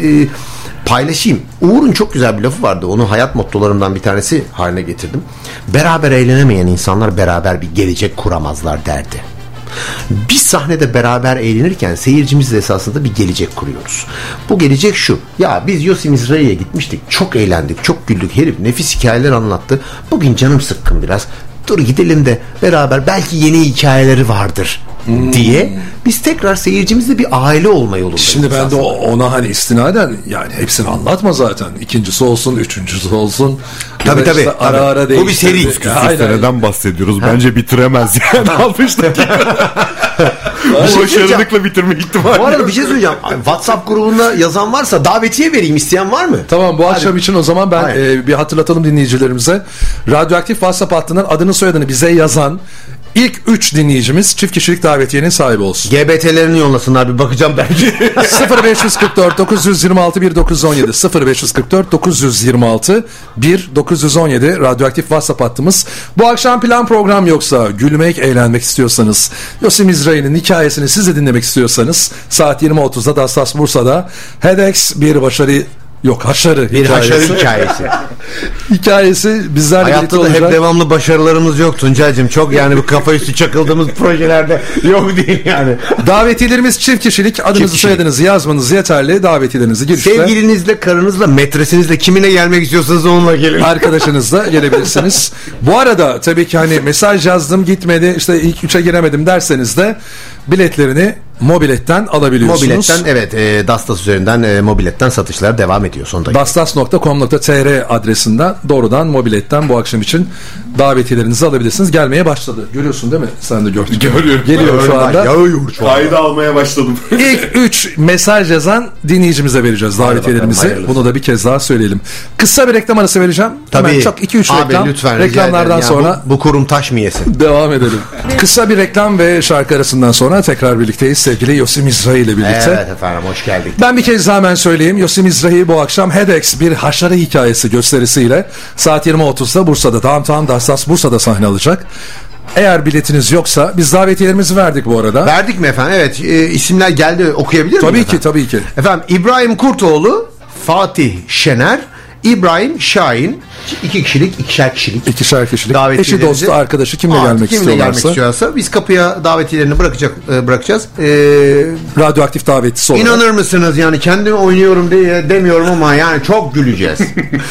[SPEAKER 3] paylaşayım. Uğur'un çok güzel bir lafı vardı. Onu hayat mottolarımdan bir tanesi haline getirdim. Beraber eğlenemeyen insanlar beraber bir gelecek kuramazlar derdi. Biz sahnede beraber eğlenirken seyircimizle esasında bir gelecek kuruyoruz. Bu gelecek şu. Ya biz Yossi Mizrahi'ye gitmiştik. Çok eğlendik. Çok güldük. Herif nefis hikayeler anlattı. Bugün canım sıkkın biraz. Dur gidelim de beraber belki yeni hikayeleri vardır hmm. diye biz tekrar seyircimizle bir aile olma yolundayız.
[SPEAKER 2] Şimdi ben de ona hani istinaden yani hepsini anlatma zaten. İkincisi olsun, üçüncüsü olsun.
[SPEAKER 3] Tabii tabii.
[SPEAKER 2] Işte ara ara
[SPEAKER 3] bu bir seri.
[SPEAKER 4] Küsür seneden bahsediyoruz. Ha. Bence bitiremez yani. altmış dakika. Bu başarılıkla bitirme ihtimali.
[SPEAKER 3] Bu arada
[SPEAKER 4] yok.
[SPEAKER 3] bir şey söyleyeceğim. WhatsApp grubunda yazan varsa davetiye vereyim, isteyen var mı?
[SPEAKER 2] Tamam, bu akşam için o zaman ben
[SPEAKER 3] Hayır.
[SPEAKER 2] e, bir hatırlatalım dinleyicilerimize. Radyoaktif WhatsApp hattından adını soyadını bize yazan ilk üç dinleyicimiz çift kişilik davetiyenin sahibi olsun.
[SPEAKER 3] G B T'lerini yollasınlar, bir bakacağım belki.
[SPEAKER 2] sıfır beş kırk dört dokuz yüz yirmi altı bir dokuz yüz on yedi sıfır beş kırk dört dokuz yüz yirmi altı bir dokuz yüz on yedi radyoaktif WhatsApp hattımız. Bu akşam plan program yoksa, gülmek, eğlenmek istiyorsanız, Yosim İzrail'in hikayesini siz de dinlemek istiyorsanız saat yirmi otuzda Dastas Bursa'da HEDEX bir başarı yok haşarı
[SPEAKER 3] Bir
[SPEAKER 2] hikayesi.
[SPEAKER 3] haşarı hikayesi.
[SPEAKER 2] Hikayesi bizlerle birlikte
[SPEAKER 3] Hayatta da
[SPEAKER 2] olacak.
[SPEAKER 3] hep devamlı başarılarımız yok Tuncay'cığım. Çok yani bu kafa üstü çakıldığımız projelerde yok değil yani.
[SPEAKER 2] Davetiyelerimiz çift kişilik. Adınızı
[SPEAKER 3] kişilik.
[SPEAKER 2] soyadınızı yazmanız yeterli. Davetiyelerinizi girişte
[SPEAKER 3] Sevgilinizle, karınızla, metresinizle, kimine gelmek istiyorsanız onunla gelin.
[SPEAKER 2] arkadaşınızla gelebilirsiniz. Bu arada tabii ki hani mesaj yazdım gitmedi, işte ilk üçe giremedim derseniz de biletlerini Mobilet'ten alabiliyorsunuz.
[SPEAKER 3] Mobiletten evet, e, Dastas üzerinden e, Mobiletten satışlar devam ediyor son dakika.
[SPEAKER 2] dastas nokta com nokta tr adresinden doğrudan Mobilet'ten bu akşam için davetiyelerinizi alabilirsiniz. Gelmeye başladı. Görüyorsun değil mi? Sen de gördün.
[SPEAKER 4] Görüyorum.
[SPEAKER 2] Geliyor şu anda.
[SPEAKER 3] Yağıyor şu anda.
[SPEAKER 4] Kaydı almaya başladım.
[SPEAKER 2] İlk üç mesaj yazan dinleyicimize vereceğiz davetiyelerimizi.
[SPEAKER 3] bakalım, hayırlısı.
[SPEAKER 2] Bunu da bir kez daha söyleyelim. Kısa bir reklam arası vereceğim.
[SPEAKER 3] Tabii.
[SPEAKER 2] Hemen çok iki üç
[SPEAKER 3] Abi,
[SPEAKER 2] reklam.
[SPEAKER 3] lütfen, rica
[SPEAKER 2] Reklamlardan
[SPEAKER 3] ederim. Ya
[SPEAKER 2] sonra
[SPEAKER 3] bu, bu kurum taş mı yesin?
[SPEAKER 2] devam edelim. Kısa bir reklam ve şarkı arasından sonra tekrar birlikteyiz sevgili Yosim İzrail ile birlikte.
[SPEAKER 3] Evet efendim, hoş geldik.
[SPEAKER 2] Ben bir kez daha hemen söyleyeyim. Yosim İzrail bu akşam HEDEX bir haşarı hikayesi gösterisiyle saat yirmi otuzda Bursa'da Downtown Dastas Bursa'da sahne alacak. Eğer biletiniz yoksa biz davetiyelerimizi verdik bu arada.
[SPEAKER 3] Verdik mi efendim? Evet, e, isimler geldi, okuyabilir miyim
[SPEAKER 2] Tabii ki
[SPEAKER 3] efendim?
[SPEAKER 2] tabii ki.
[SPEAKER 3] Efendim, İbrahim Kurtoğlu, Fatih Şener, İbrahim Şahin, iki kişilik, ikişer kişilik.
[SPEAKER 2] İkişer kişilik.
[SPEAKER 3] Davetiyelerimizi-
[SPEAKER 2] Eşi, dostu, arkadaşı kimle
[SPEAKER 3] Aa,
[SPEAKER 2] gelmek
[SPEAKER 3] kimle gelmek
[SPEAKER 2] istiyorlarsa
[SPEAKER 3] istiyorsa biz kapıya davetiyelerini bırakacak e, bırakacağız. E,
[SPEAKER 2] radyoaktif davetlisi olarak.
[SPEAKER 3] inanır mısınız yani, kendimi oynuyorum diye demiyorum ama yani çok güleceğiz.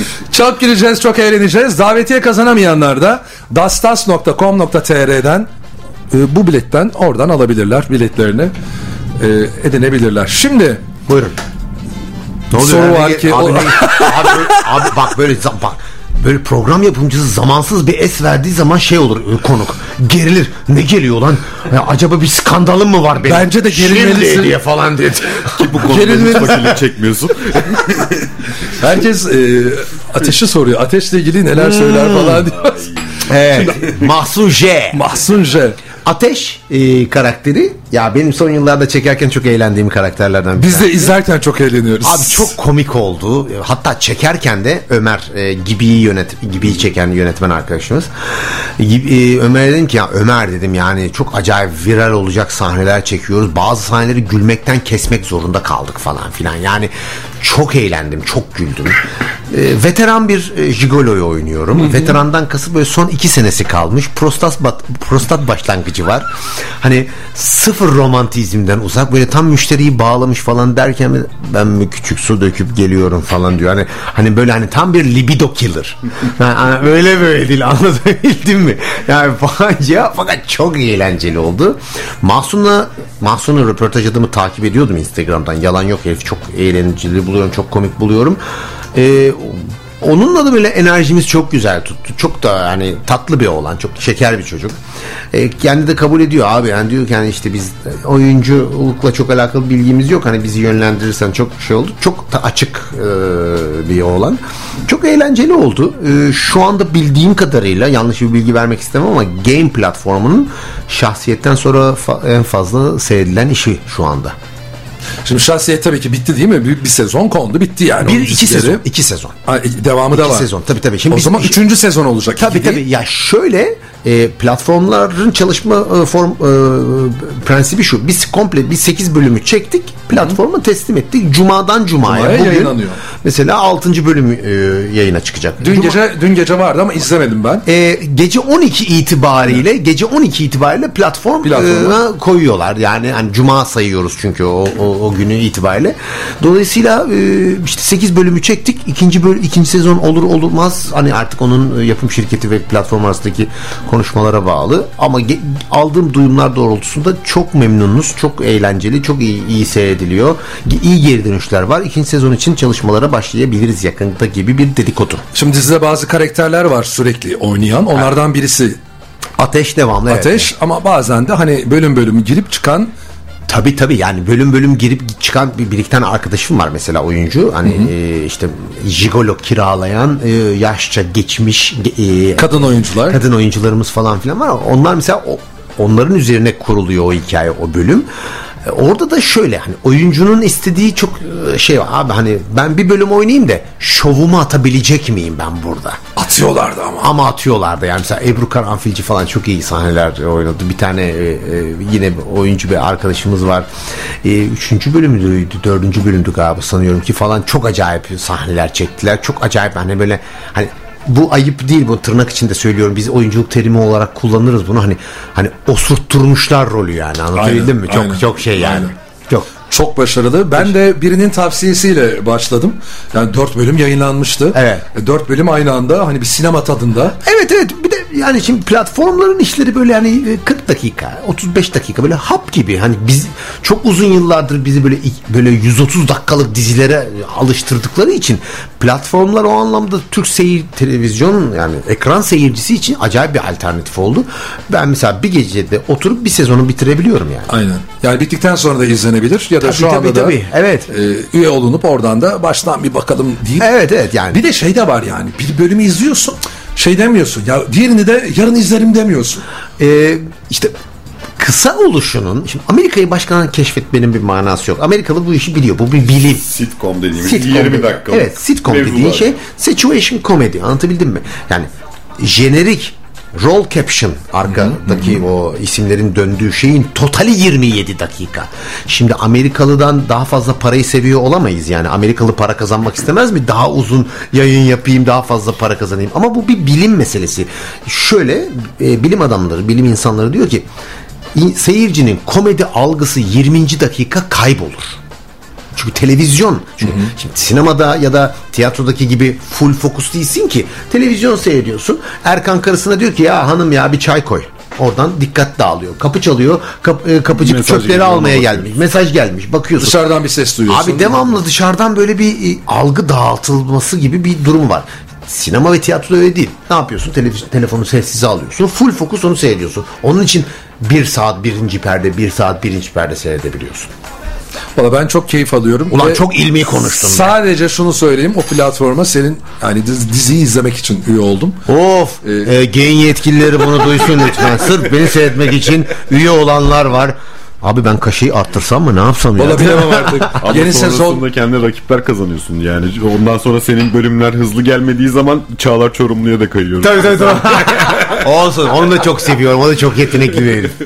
[SPEAKER 2] Çok gireceğiz, çok eğleneceğiz. Davetiye kazanamayanlar da dastas nokta com nokta tr'den e, bu biletten oradan alabilirler biletlerini e, edinebilirler. Şimdi
[SPEAKER 3] Buyurun. Ne
[SPEAKER 2] soru
[SPEAKER 3] Yani?
[SPEAKER 2] var ki
[SPEAKER 3] abi,
[SPEAKER 2] o-
[SPEAKER 3] ne- abi, abi bak böyle zam- bak böyle program yapımcısı zamansız bir es verdiği zaman şey olur, e, konuk gerilir, ne geliyor lan ya, acaba bir skandalım mı var benim?
[SPEAKER 2] Bence de gerilmelisin.
[SPEAKER 3] Şimdi diye falan dedi.
[SPEAKER 4] Bu konuda hiç vakit çekmiyorsun.
[SPEAKER 2] herkes e, ateşi soruyor. Ateşle ilgili neler söyler falan diyor.
[SPEAKER 3] Evet. Mahsun J.
[SPEAKER 2] Mahsun J.
[SPEAKER 3] Ateş e, karakteri ya benim son yıllarda çekerken çok eğlendiğim karakterlerden bir
[SPEAKER 2] Biz de izlerken çok eğleniyoruz.
[SPEAKER 3] Abi çok komik oldu. Hatta çekerken de Ömer e, Gibi'yi yönet Gibi'yi çeken yönetmen arkadaşımız. Gibi, e, Ömer'e dedim ki ya Ömer dedim yani çok acayip viral olacak sahneler çekiyoruz. Bazı sahneleri gülmekten kesmek zorunda kaldık falan filan. Yani çok eğlendim, çok güldüm. E, veteran bir e, Jigolo'yu oynuyorum. Hı hı. Veterandan kasıp böyle son iki senesi kalmış. Prostat bat, prostat başlangıcı var. Hani sıfır romantizmden uzak, böyle tam müşteriyi bağlamış falan derken ben bir küçük su döküp geliyorum falan diyor. Hani hani böyle hani tam bir libido killer. Yani öyle böyle değil, anlatabildim mi? Yani falan ya, fakat çok eğlenceli oldu. Mahsun'la Mahsun'la röportaj adımı takip ediyordum Instagram'dan. Yalan yok, herif çok eğlenceli buluyorum, çok komik buluyorum. Eee Onunla da böyle enerjimiz çok güzel tuttu. Çok da hani tatlı bir oğlan, çok şeker bir çocuk. E, kendi de kabul ediyor abi. Yani diyor ki yani işte biz oyunculukla çok alakalı bilgimiz yok. Hani bizi yönlendirirsen çok şey oldu. Çok da açık e, bir oğlan. Çok eğlenceli oldu. E, şu anda bildiğim kadarıyla, yanlış bir bilgi vermek istemem ama Game platformunun şahsiyetten sonra fa- en fazla seyredilen işi şu anda.
[SPEAKER 2] Şimdi Şahsiyet tabii ki bitti değil mi? Bir, bir sezon kondu, bitti yani.
[SPEAKER 3] Bir
[SPEAKER 2] Onun
[SPEAKER 3] iki
[SPEAKER 2] dizileri.
[SPEAKER 3] sezon, iki sezon.
[SPEAKER 2] Ha, devamı da
[SPEAKER 3] İki
[SPEAKER 2] var.
[SPEAKER 3] sezon tabii tabii. Şimdi
[SPEAKER 2] o
[SPEAKER 3] biz-
[SPEAKER 2] zaman üçüncü sezon olacak.
[SPEAKER 3] Tabii
[SPEAKER 2] İki
[SPEAKER 3] tabii.
[SPEAKER 2] değil.
[SPEAKER 3] Ya şöyle e, platformların çalışma e, form e, prensibi şu. Biz komple bir sekiz bölümü çektik. Platforma teslim ettik. Cumadan Cuma'ya.
[SPEAKER 2] Cuma'ya
[SPEAKER 3] Bugün
[SPEAKER 2] yayınlanıyor.
[SPEAKER 3] Mesela altıncı bölümü e, yayına çıkacak.
[SPEAKER 2] Dün
[SPEAKER 3] Cuma-
[SPEAKER 2] gece dün gece vardı ama izlemedim ben.
[SPEAKER 3] e, gece on iki itibariyle gece on iki itibariyle platform
[SPEAKER 2] Platforma.
[SPEAKER 3] e, koyuyorlar. Yani hani cuma sayıyoruz çünkü o, o, o günü itibariyle. Dolayısıyla e, işte sekiz bölümü çektik. İkinci bölüm, ikinci sezon olur olmaz. Hani artık onun yapım şirketi ve platform arasındaki konuşmalara bağlı. Ama ge- aldığım duyumlar doğrultusunda çok memnunuz. Çok eğlenceli, çok iyi, iyi seyrediliyor. Ge- İyi geri dönüşler var. İkinci sezon için çalışmalara başlayabiliriz yakında gibi bir dedikodu.
[SPEAKER 2] Şimdi dizide bazı karakterler var sürekli oynayan. Onlardan birisi
[SPEAKER 3] Ateş devamlı.
[SPEAKER 2] Ateş
[SPEAKER 3] evet.
[SPEAKER 2] ama bazen de hani bölüm bölüm girip çıkan.
[SPEAKER 3] Tabii tabii yani bölüm bölüm girip çıkan bir, bir iki tane arkadaşım var mesela oyuncu. Hani e, işte jigolo kiralayan e, yaşça geçmiş e,
[SPEAKER 2] Kadın oyuncular.
[SPEAKER 3] Kadın oyuncularımız falan filan var. Onlar mesela o, onların üzerine kuruluyor o hikaye, o bölüm. E, orada da şöyle hani oyuncunun istediği çok e, şey var. Abi hani ben bir bölüm oynayayım da şovumu atabilecek miyim ben burada?
[SPEAKER 2] Atıyorlardı ama.
[SPEAKER 3] Ama atıyorlardı yani mesela Ebru Karanfilci falan çok iyi sahneler oynadı. Bir tane e, e, yine oyuncu bir arkadaşımız var. E, üçüncü bölümdü, dördüncü bölümdü galiba sanıyorum ki falan çok acayip sahneler çektiler. Çok acayip hani böyle hani bu ayıp değil, bu tırnak içinde söylüyorum. Biz oyunculuk terimi olarak kullanırız bunu. Hani hani osurtturmuşlar rolü yani. Anlatabildim mi? Çok
[SPEAKER 2] aynen.
[SPEAKER 3] çok şey yani.
[SPEAKER 2] Aynen.
[SPEAKER 3] Çok.
[SPEAKER 2] Çok başarılı. Ben de birinin tavsiyesiyle başladım. Yani dört bölüm yayınlanmıştı.
[SPEAKER 3] Evet.
[SPEAKER 2] Dört bölüm aynı anda hani bir sinema tadında.
[SPEAKER 3] Evet evet bir de yani şimdi platformların işleri böyle hani kırk dakika otuz beş dakika böyle hap gibi, hani biz çok uzun yıllardır bizi böyle böyle yüz otuz dakikalık dizilere alıştırdıkları için platformlar o anlamda Türk seyir televizyon yani ekran seyircisi için acayip bir alternatif oldu. Ben mesela bir gecede oturup bir sezonu bitirebiliyorum yani.
[SPEAKER 2] Aynen. Yani bittikten sonra da izlenebilir ya da
[SPEAKER 3] Tabii,
[SPEAKER 2] şu anda
[SPEAKER 3] tabii,
[SPEAKER 2] da
[SPEAKER 3] tabii. Evet.
[SPEAKER 2] E, üye olunup oradan da baştan bir bakalım deyip.
[SPEAKER 3] Evet evet yani.
[SPEAKER 2] Bir de şey de var yani bir bölümü izliyorsun şey demiyorsun ya diğerini de yarın izlerim demiyorsun.
[SPEAKER 3] Ee, işte kısa oluşunun şimdi Amerika'yı başkalarına keşfetmenin bir manası yok. Amerikalı bu işi biliyor. Bu bir bilim.
[SPEAKER 4] Sitcom dediğimiz
[SPEAKER 3] Sitcom
[SPEAKER 4] yirmi
[SPEAKER 3] dedi-
[SPEAKER 4] dakikalık.
[SPEAKER 3] Evet, sitcom
[SPEAKER 4] mevzular.
[SPEAKER 3] dediğin şey situation comedy. Anlatabildim mi? Yani jenerik roll caption arkadaki o isimlerin döndüğü şeyin totali yirmi yedi dakika. Şimdi Amerikalı'dan daha fazla parayı seviyor olamayız yani. Amerikalı para kazanmak istemez mi? Daha uzun yayın yapayım, daha fazla para kazanayım. Ama bu bir bilim meselesi. Şöyle e, bilim adamları, bilim insanları diyor ki seyircinin komedi algısı yirminci dakika kaybolur. Çünkü televizyon. Çünkü hı hı. Şimdi sinemada ya da tiyatrodaki gibi full fokus değilsin ki. Televizyon seyrediyorsun. Erkan karısına diyor ki ya hanım ya bir çay koy. Oradan dikkat dağılıyor. Kapı çalıyor. Kap, e, kapıcı
[SPEAKER 4] Mesaj
[SPEAKER 3] çöpleri
[SPEAKER 4] geliyor,
[SPEAKER 3] almaya
[SPEAKER 4] bakıyor.
[SPEAKER 3] gelmiş. Mesaj gelmiş. Bakıyorsun.
[SPEAKER 2] Dışarıdan bir ses duyuyorsun.
[SPEAKER 3] Abi devamlı dışarıdan böyle bir e, algı dağıtılması gibi bir durum var. Sinema ve tiyatro öyle değil. Ne yapıyorsun? Televiz- telefonu sessize alıyorsun. Full fokus onu seyrediyorsun. Onun için bir saat birinci perde, bir saat birinci perde seyredebiliyorsun.
[SPEAKER 2] Valla ben çok keyif alıyorum.
[SPEAKER 3] Ulan
[SPEAKER 2] Ve
[SPEAKER 3] çok ilmi konuştun.
[SPEAKER 2] Sadece ben. Şunu söyleyeyim, o platforma senin yani diz- diziyi izlemek için üye oldum.
[SPEAKER 3] Of, ee, e, genç yetkilileri bunu duysun lütfen. Sırf beni seyretmek için üye olanlar var. Abi ben kaşeyi arttırsam mı, ne yapsam ya?
[SPEAKER 2] Valla bilemem artık.
[SPEAKER 4] Ama
[SPEAKER 2] Yeni
[SPEAKER 4] sonrasında
[SPEAKER 2] sezon
[SPEAKER 4] kendine rakipler kazanıyorsun yani. Ondan sonra senin bölümler hızlı gelmediği zaman Çağlar Çorumlu'ya da kayıyoruz.
[SPEAKER 3] Tabii tabii tabii. Olsun, onu da çok seviyorum. O da çok yetenekli bir herif.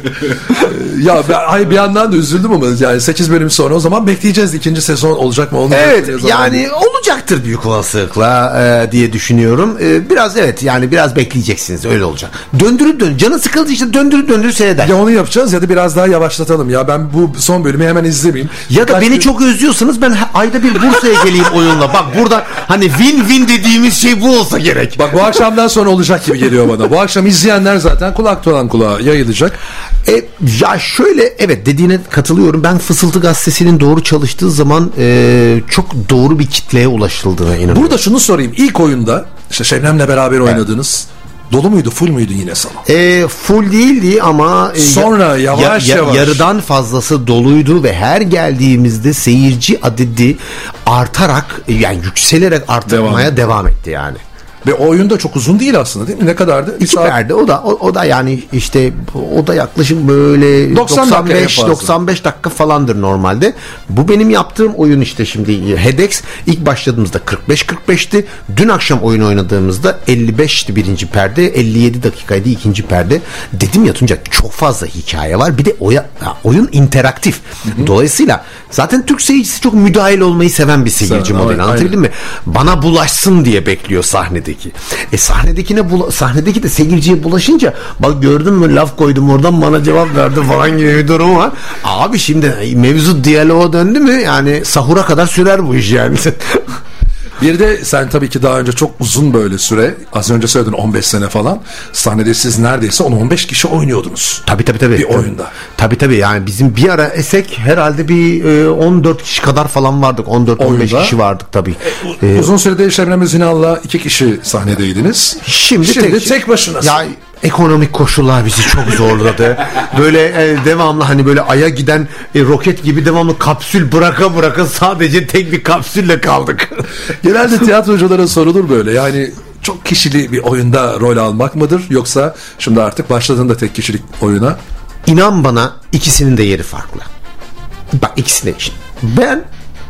[SPEAKER 2] ya ben, hayır, bir yandan da üzüldüm ama yani sekiz bölüm sonra o zaman bekleyeceğiz, ikinci sezon olacak mı olmayacak mı
[SPEAKER 3] Evet
[SPEAKER 2] diye zaman.
[SPEAKER 3] yani olacaktır büyük olasılıkla e, diye düşünüyorum. E, biraz evet yani biraz bekleyeceksiniz, öyle olacak. Döndürüp dön. Canın sıkıldı işte döndürüp döndürüp seyreder.
[SPEAKER 2] Ya onu yapacağız ya da biraz daha yavaşlatalım. Ya ben bu son bölümü hemen izlemeyeyim.
[SPEAKER 3] Ya da
[SPEAKER 2] Birkaç
[SPEAKER 3] beni
[SPEAKER 2] gün-
[SPEAKER 3] çok özlüyorsanız ben ayda bir Bursa'ya geleyim oyunla. Bak burada hani win-win dediğimiz şey bu olsa gerek.
[SPEAKER 2] Bak bu akşamdan sonra olacak gibi geliyor bana. Bu akşam izleyenler zaten kulaktan kulağa yayılacak.
[SPEAKER 3] E, ya şöyle evet dediğine katılıyorum. Ben Fısıltı Gazetesi'nin doğru çalıştığı zaman e, çok doğru bir kitleye ulaşıldığına inanıyorum.
[SPEAKER 2] Burada şunu sorayım. İlk oyunda işte Şebnem'le beraber oynadınız. Dolu muydu, full müydü yine salon?
[SPEAKER 3] E, full değildi ama e,
[SPEAKER 2] Sonra yavaş yavaş.
[SPEAKER 3] yarıdan fazlası doluydu ve her geldiğimizde seyirci adedi artarak yani yükselerek artmaya devam, devam etti yani.
[SPEAKER 2] Ve o oyun da çok uzun değil aslında, değil mi? Ne kadardı? Bir
[SPEAKER 3] İki
[SPEAKER 2] saat-
[SPEAKER 3] perde o da o, o da yani işte o da yaklaşık böyle
[SPEAKER 2] doksan dakika en
[SPEAKER 3] doksan beş
[SPEAKER 2] fazla.
[SPEAKER 3] doksan beş dakika falandır normalde. Bu benim yaptığım oyun işte şimdi Hedex ilk başladığımızda kırk beş kırk beşti. Dün akşam oyun oynadığımızda elli beşti birinci perde, elli yedi dakikaydı ikinci perde. Dedim ya Tuncay çok fazla hikaye var. Bir de oya, oyun interaktif. Hı hı. Dolayısıyla zaten Türk seyircisi çok müdahil olmayı seven bir seyirci
[SPEAKER 2] Sen,
[SPEAKER 3] modeli. Anlatabildim mi? Bana bulaşsın diye bekliyor sahnede. E sahnedekine bula, sahnedeki de seyirciye bulaşınca bak gördün mü laf koydum oradan bana cevap verdi falan gibi bir durum var. Abi şimdi mevzu diyaloğa döndü mü yani sahura kadar sürer bu iş yani.
[SPEAKER 2] Bir de sen tabii ki daha önce çok uzun böyle süre, az önce söyledin on beş sene falan, sahnede siz neredeyse on on beş kişi oynuyordunuz.
[SPEAKER 3] Tabii tabii tabii.
[SPEAKER 2] Bir oyunda.
[SPEAKER 3] Tabii tabii yani bizim bir ara esek herhalde bir e, on dört kişi kadar falan vardık. on dört on beş kişi vardık tabii.
[SPEAKER 2] E, uzun sürede Şebnem Özünal'la iki kişi sahnedeydiniz.
[SPEAKER 3] Şimdi,
[SPEAKER 2] Şimdi
[SPEAKER 3] tek,
[SPEAKER 2] tek başınasın.
[SPEAKER 3] Ya Ekonomik koşullar bizi çok zorladı. Böyle e, devamlı hani böyle Ay'a giden e, roket gibi devamlı kapsül bıraka bıraka sadece tek bir kapsülle kaldık.
[SPEAKER 2] Genelde tiyatroculara sorulur böyle. Yani çok kişili bir oyunda rol almak mıdır? Yoksa şimdi artık başladığında tek kişilik oyuna?
[SPEAKER 3] İnan bana ikisinin de yeri farklı. Bak ikisine için. Ben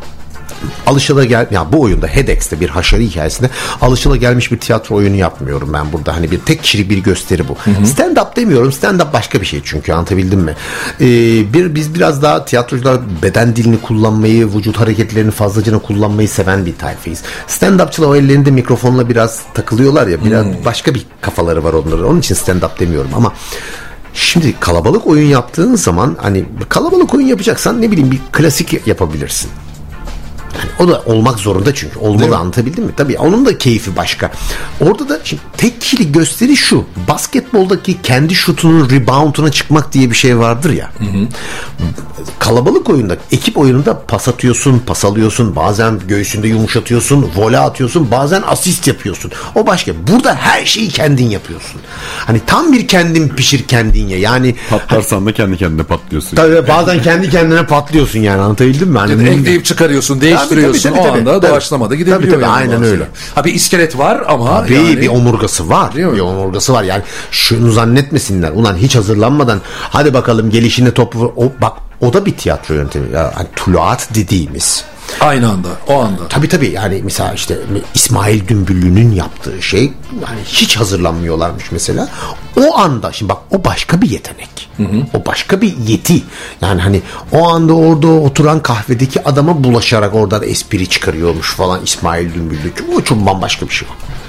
[SPEAKER 3] alışılagel ya bu oyunda Hedex'te bir haşarı hikayesinde alışılagelmiş bir tiyatro oyunu yapmıyorum ben burada. Hani bir tek kişilik bir gösteri bu. Hı hı. Stand up demiyorum. Stand up başka bir şey çünkü, anlatabildim mi? Ee, bir biz biraz daha tiyatrocular beden dilini kullanmayı, vücut hareketlerini fazlacına kullanmayı seven bir tayfayız. Stand upçılar o ellerinde mikrofonla biraz takılıyorlar ya, biraz hmm. başka bir kafaları var onların. Onun için stand up demiyorum ama şimdi kalabalık oyun yaptığın zaman hani kalabalık oyun yapacaksan ne bileyim bir klasik yapabilirsin. Yani o da olmak zorunda çünkü. Olmalı, anlatabildim mi? Tabii onun da keyfi başka. Orada da şimdi tek kişilik gösteri şu. Basketboldaki kendi şutunun rebounduna çıkmak diye bir şey vardır ya. Hı hı. Kalabalık oyunda, ekip oyununda pas atıyorsun, pas alıyorsun. Bazen göğsünde yumuşatıyorsun, vole atıyorsun. Bazen asist yapıyorsun. O başka. Burada her şeyi kendin yapıyorsun. Hani tam bir kendin pişir kendin ye. Yani
[SPEAKER 4] patlarsan da kendi kendine patlıyorsun.
[SPEAKER 3] Tabii bazen kendi kendine patlıyorsun yani, anlatabildim mi? Hani
[SPEAKER 2] yani ekleyip çıkarıyorsun, değiş Tabii, tabii, tabii, o anda tabii. doğaçlamada gidebiliyor.
[SPEAKER 3] Tabii tabii
[SPEAKER 2] yani
[SPEAKER 3] aynen
[SPEAKER 2] aslında.
[SPEAKER 3] öyle.
[SPEAKER 2] Ha bir iskelet var ama
[SPEAKER 3] Abi,
[SPEAKER 2] yani...
[SPEAKER 3] bir omurgası var. Bir omurgası var. Yani şunu zannetmesinler. Ulan hiç hazırlanmadan hadi bakalım gelişine topu, o bak o da bir tiyatro yöntemi. Yani tuluat dediğimiz.
[SPEAKER 2] Aynı anda, o anda.
[SPEAKER 3] Tabii tabii yani mesela işte İsmail Dümbüllü'nün yaptığı şey yani hiç hazırlanmıyorlarmış mesela. O anda şimdi bak o başka bir yetenek. Hı hı. O başka bir yeti. Yani hani o anda orada oturan kahvedeki adama bulaşarak oradan espri çıkarıyormuş falan İsmail Dümbüllü. O çok bambaşka bir şey.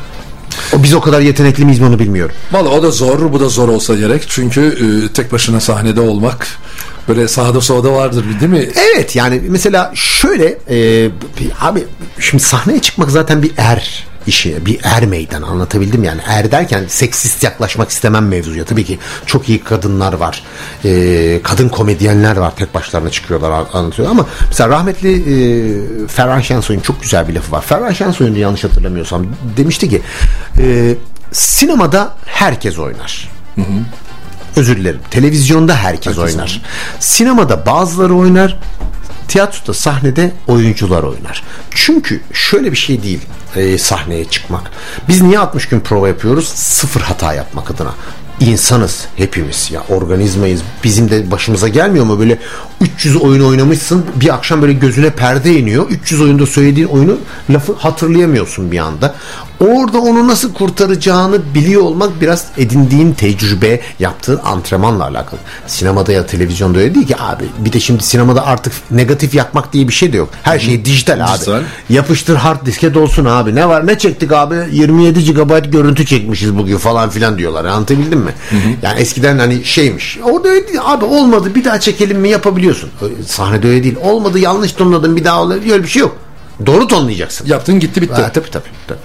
[SPEAKER 3] O biz o kadar yetenekli miyiz onu bilmiyorum.
[SPEAKER 2] Vallahi o da zor, bu da zor olsa gerek. Çünkü e, tek başına sahnede olmak böyle sağda solda vardır değil mi?
[SPEAKER 3] Evet yani mesela şöyle e, abi şimdi sahneye çıkmak zaten bir er işi, bir er meydan, anlatabildim yani. Er derken seksist yaklaşmak istemem mevzuya. Tabii ki çok iyi kadınlar var. E, kadın komedyenler var. Tek başlarına çıkıyorlar, anlatıyor ama mesela rahmetli e, Ferhan Şensoy'un çok güzel bir lafı var. Ferhan Şensoy'un yanlış hatırlamıyorsam demişti ki e, sinemada herkes oynar. Hı hı. Özür dilerim. Televizyonda herkes, herkes oynar. oynar. Sinemada bazıları oynar. Tiyatroda, sahnede oyuncular oynar. Çünkü şöyle bir şey değil e, sahneye çıkmak. Biz niye altmış gün prova yapıyoruz? Sıfır hata yapmak adına. İnsanız hepimiz ya, organizmayız. Bizim de başımıza gelmiyor mu böyle üç yüz oyun oynamışsın, bir akşam böyle gözüne perde iniyor. üç yüz oyunda söylediğin oyunu, lafı hatırlayamıyorsun bir anda. Orada onu nasıl kurtaracağını biliyor olmak biraz edindiğin tecrübe, yaptığın antrenmanla alakalı. Sinemada ya televizyonda öyle değil ki abi. Bir de şimdi sinemada artık negatif yakmak diye bir şey de yok. Her şey dijital abi. Dijital. Yapıştır hard diske dolsun abi. Ne var ne çektik abi? yirmi yedi gigabayt görüntü çekmişiz bugün falan filan diyorlar. Anlatabildim mi? Hı hı. Yani eskiden hani şeymiş. Orada öyle değil. Abi olmadı bir daha çekelim mi yapabiliyorsun. Sahnede öyle değil. Olmadı yanlış tonladın bir daha olabilir. Öyle bir şey yok. Doğru tonlayacaksın.
[SPEAKER 2] Yaptın gitti bitti.
[SPEAKER 3] Ha, tabii tabii. tabii.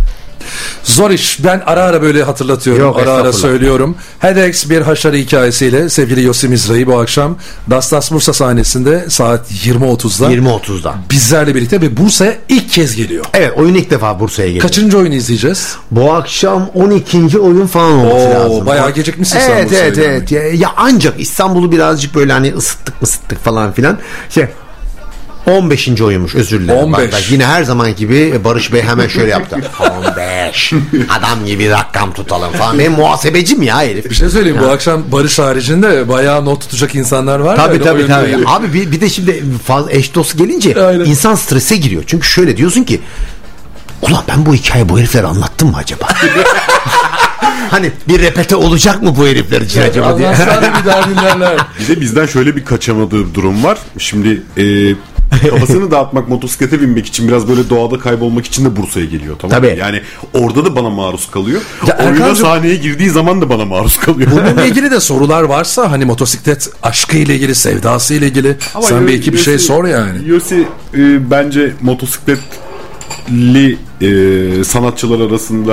[SPEAKER 2] Zor iş. Ben ara ara böyle hatırlatıyorum. Yok, ara ara söylüyorum. Hedex bir haşarı hikayesiyle sevgili Yosi Mizrahi bu akşam Dastas Bursa sahnesinde saat yirmi otuzda
[SPEAKER 3] yirmi otuzda
[SPEAKER 2] bizlerle birlikte ve Bursa'ya ilk kez geliyor.
[SPEAKER 3] Evet, oyun ilk defa Bursa'ya geliyor.
[SPEAKER 2] Kaçıncı oyunu izleyeceğiz?
[SPEAKER 3] Bu akşam on ikinci oyun falan olması Oo, lazım.
[SPEAKER 2] Bayağı gecikmişsin
[SPEAKER 3] evet,
[SPEAKER 2] sen Bursa'ya.
[SPEAKER 3] Evet evet evet. Ya ancak İstanbul'u birazcık böyle hani ısıttık ısıttık falan filan. Şey on beşinci oyunmuş, özür dilerim.
[SPEAKER 2] on beş.
[SPEAKER 3] Bak, bak, yine her zaman gibi Barış Bey hemen şöyle yaptı. on beş. Adam gibi rakam tutalım falan. Benim muhasebecim ya herif.
[SPEAKER 2] Bir şey söyleyeyim,
[SPEAKER 3] ya.
[SPEAKER 2] Bu akşam Barış haricinde bayağı not tutacak insanlar var.
[SPEAKER 3] Tabii tabii tabii. Abi bir, bir de şimdi fazla eş dost gelince Aynen. insan strese giriyor. Çünkü şöyle diyorsun ki ulan ben bu hikayeyi bu heriflere anlattım mı acaba? Hani bir repete olacak mı bu herifler için ya, acaba diye.
[SPEAKER 2] bir daha dinlerler.
[SPEAKER 4] Bir de bizden şöyle bir kaçamadığı durum var. Şimdi e, kafasını dağıtmak, motosiklete binmek için, biraz böyle doğada kaybolmak için de Bursa'ya geliyor, tamam mı? Yani orada da bana maruz kalıyor. Ya oyuna Erkancığım, sahneye girdiği zaman da bana maruz kalıyor.
[SPEAKER 2] Bununla ilgili de sorular varsa hani motosiklet aşkı ile ilgili, sevdası ile ilgili ama sen belki bir şey sor yani.
[SPEAKER 4] Yosi e, bence motosikletli e, sanatçılar arasında